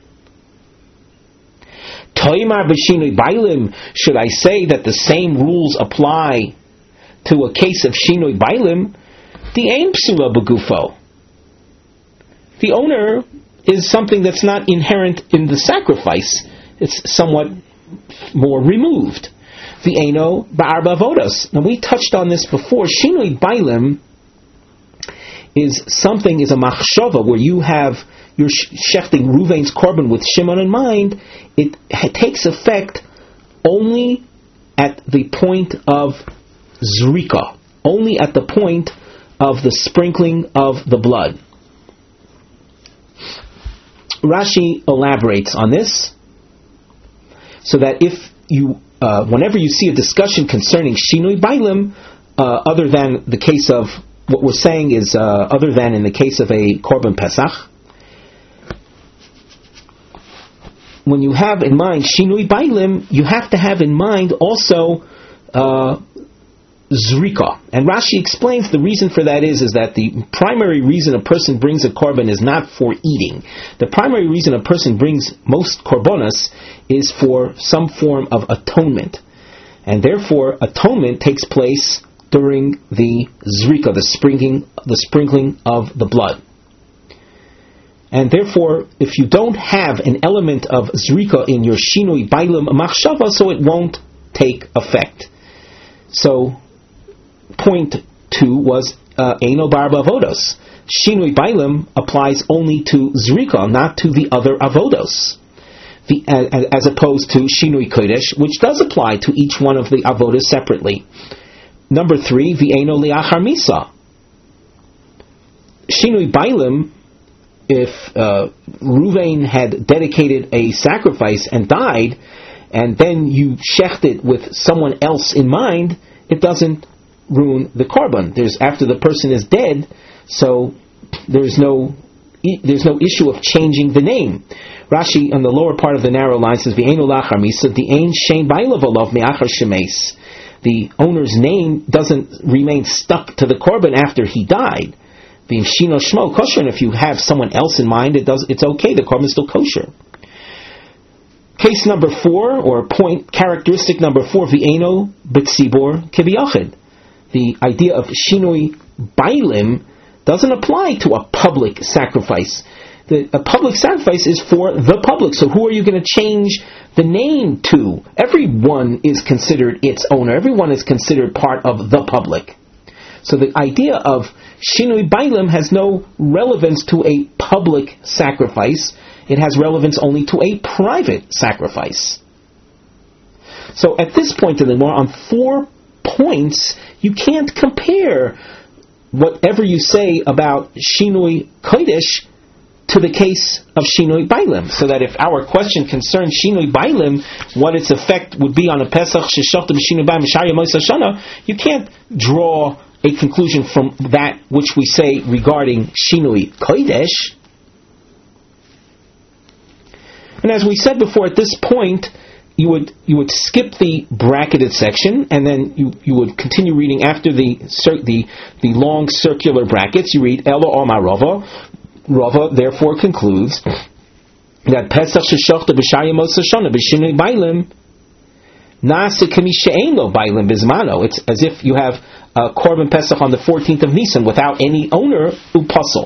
Toimar b'shinui bailim, should I say that the same rules apply to a case of shinui bailim? The ein psula begufo. The owner is something that's not inherent in the sacrifice. It's somewhat more removed. The Eino ba'arba avodos. Now we touched on this before. Shinui bailim is something, is a machshava, where you have, you're shechting Ruvain's korban with Shimon in mind. It takes effect only at the point of zrika, only at the point of the sprinkling of the blood. Rashi elaborates on this, so that if you, uh, whenever you see a discussion concerning Shinui Bailim, uh, other than the case of, what we're saying is, uh, other than in the case of a Korban Pesach, when you have in mind Shinui Bailim, you have to have in mind also uh, Zrika. And Rashi explains the reason for that is, is that the primary reason a person brings a korban is not for eating. The primary reason a person brings most korbanos is for some form of atonement. And therefore, atonement takes place during the Zrika, the sprinkling, the sprinkling of the blood. And therefore, if you don't have an element of Zrika in your Shinui Bailim Machshava, so it won't take effect. So, point two was Eino Barba Avodos. Shinui Bailim applies only to Zrika, not to the other Avodos. The, uh, as opposed to Shinui Kodesh, which does apply to each one of the Avodos separately. Number three, V'eino Liachar Misa. Shinui Bailim, if uh, Ruvain had dedicated a sacrifice and died, and then you shecht it with someone else in mind, it doesn't ruin the korban. There's, after the person is dead, so there's no there's no issue of changing the name. Rashi on the lower part of the narrow line says, "V'einu lachar misa the ein shein bailav me'achar shemeis." The owner's name doesn't remain stuck to the korban after he died. The shino shmo kosher, and if you have someone else in mind, it does. It's okay. The korban is still kosher. Case number four, or point, characteristic number four, v'eno b'tzibor keviyachid. The idea of shinui bailim doesn't apply to a public sacrifice. The, a public sacrifice is for the public, so who are you going to change the name to? Everyone is considered its owner. Everyone is considered part of the public. So the idea of shinui bailim has no relevance to a public sacrifice. It has relevance only to a private sacrifice. So at this point in the Gemara, on four points, you can't compare whatever you say about shinui kodesh to the case of shinui bailim. So that if our question concerns shinui bailim, what its effect would be on a Pesach sheshachta b'shinui bailim shari Moshe Shana, you can't draw a conclusion from that which we say regarding shinui kodesh. And as we said before, at this point, you would you would skip the bracketed section, and then you, you would continue reading after the the the long circular brackets. You read Elo Omar Rava. Rava therefore concludes that Pesach sheshachta b'shaya Moshe Shana b'shinui bailim na'aseh k'mi she'ein lo bailim bizmano. It's as if you have a korban Pesach on the fourteenth of Nisan without any owner upasul.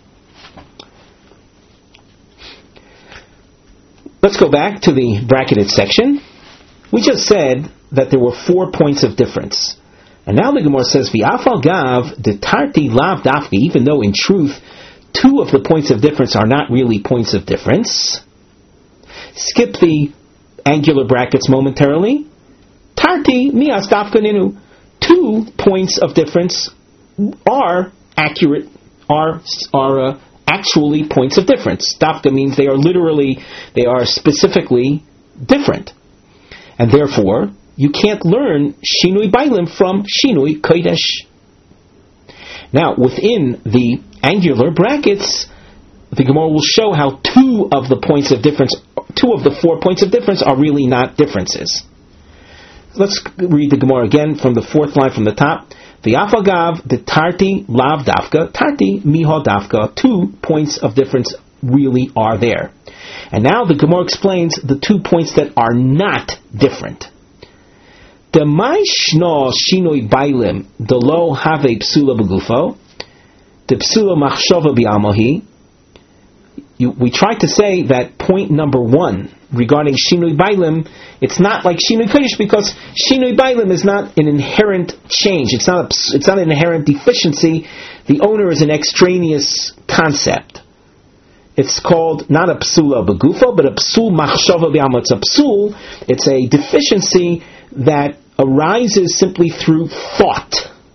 Let's go back to the bracketed section. We just said that there were four points of difference. And now the Gemara says, V'afal gav detarti lav dafki, even though in truth two of the points of difference are not really points of difference. Skip the angular brackets momentarily. Tarti mias dafka ninu. Two points of difference are accurate, are, are uh, actually points of difference. Dafka means they are literally, they are specifically different. And therefore, you can't learn shinui bailim from shinui kodesh. Now, within the angular brackets, the Gemara will show how two of the points of difference, two of the four points of difference are really not differences. Let's read the Gemara again from the fourth line from the top. V'afagav the tarti lav dafka, tarti miho dafka. Two points of difference really are there. And now the Gemara explains the two points that are not different. The mai shno shinoi bailim the lo have psula begufo, the psula machshava bi'amohi. We tried to say that point number one regarding shinui bailim, it's not like shinui kodesh because shinui bailim is not an inherent change. It's not a, it's not an inherent deficiency. The owner is an extraneous concept. It's called not a psula begufo, but a psul machshava bi'amo. It's a psul. It's a deficiency that arises simply through thought.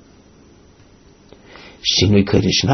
When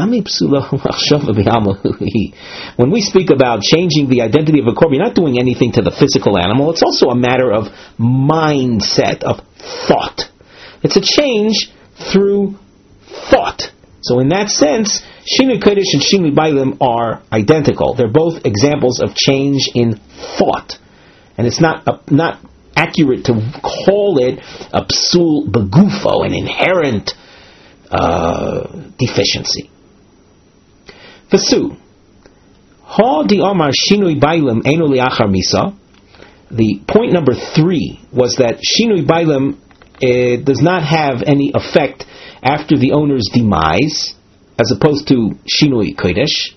we speak about changing the identity of a korban, you're not doing anything to the physical animal. It's also a matter of mindset, of thought. It's a change through thought. So in that sense, Shinui Kodesh and Shinui Bailim are identical. They're both examples of change in thought. And it's not a, not accurate to call it a psul begufo, an inherent Uh, deficiency. Vasu. Ha di Omar Shinui Bailim Einu Liachar Misa. The point number three was that Shinui Bailim uh, does not have any effect after the owner's demise, as opposed to Shinui Kodesh.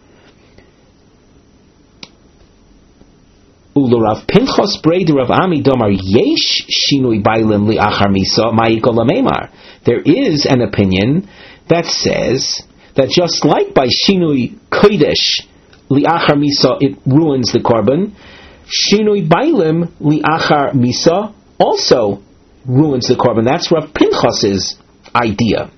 Ulav Pinchos Brei Rav Ami Domar Yesh Shinui Bailim Liachar Misa Ma'ikol Lamemar. There is an opinion that says that just like by Shinui Kodesh Liachar Misa it ruins the korban, Shinui Bailim Liachar Misa also ruins the korban. That's Rav Pinchas's idea.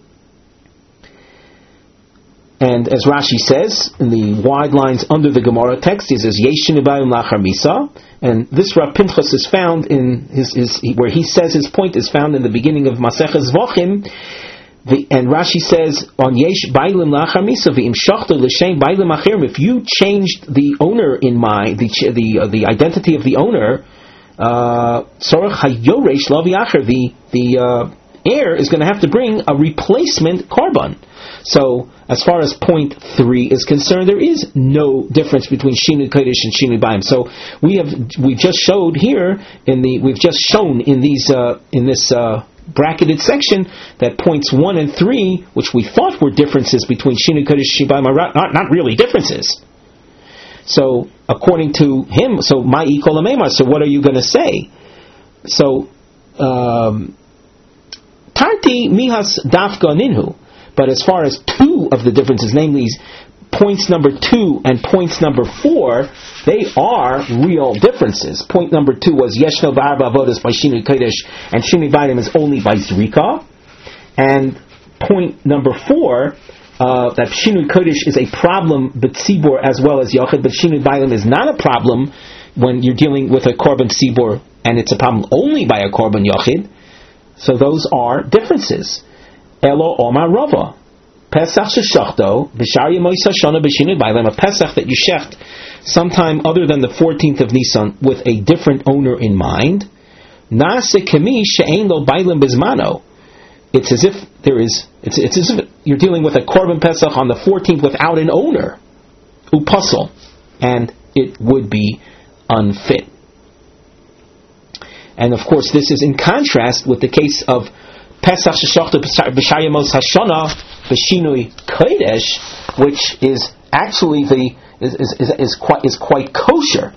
And as Rashi says in the wide lines under the Gemara text, he says Yesh Shinui Bailim Liachar Misa. And this Rav Pinchas is found in his, his where he says his point is found in the beginning of Maseches Zvachim. The, and Rashi says on Yesh Bailim Lachar Misa v'im shachta l'shem Bailim Achirim. If you changed the owner in mind, the the uh, the identity of the owner, Sorach Hayoresh Lavi Acher, the the uh, heir is going to have to bring a replacement korban. So, as far as point three is concerned, there is no difference between Shinui Kodesh and Shinui Bayim. So, we have we just showed here in the we've just shown in these uh, in this uh, bracketed section that points one and three, which we thought were differences between Shinui Kodesh and Shinui Bayim, are not not really differences. So, according to him, so my equal amemar. So, what are you going to say? So, um, Tarti mihas dafka ninhu. But as far as two of the differences, namely points number two and points number four, they are real differences. Point number two was Yeshno Ba'arba Avodas by Shinui Kodesh, and Shinui Bayim is only by Zrika. And point number four, uh, that Shinui Kodesh is a problem b'tzibur as well as Yochid, but Shinui Bayim is not a problem when you're dealing with a korban tzibur, and it's a problem only by a korban Yochid. So those are differences. Elo Omar Rava. Pesach sheshachto, b'shar yemois hashana b'shinui bayim, a Pesach that you shecht sometime other than the fourteenth of Nisan with a different owner in mind. Nase kemi she'ein lo bayim bizmano. It's as if there is, it's, it's as if you're dealing with a korban Pesach on the fourteenth without an owner. Upasul. And it would be unfit. And of course this is in contrast with the case of Pesach sheshachta b'shar yemos hashana b'shinui kodesh, which is actually the is is, is, is quite is quite kosher,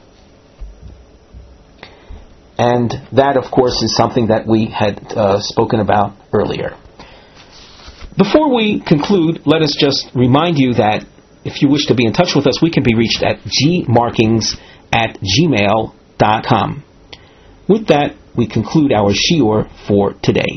and that of course is something that we had uh, spoken about earlier. Before we conclude, let us just remind you that if you wish to be in touch with us, we can be reached at g markings at gmail dot com. With that, we conclude our shiur for today.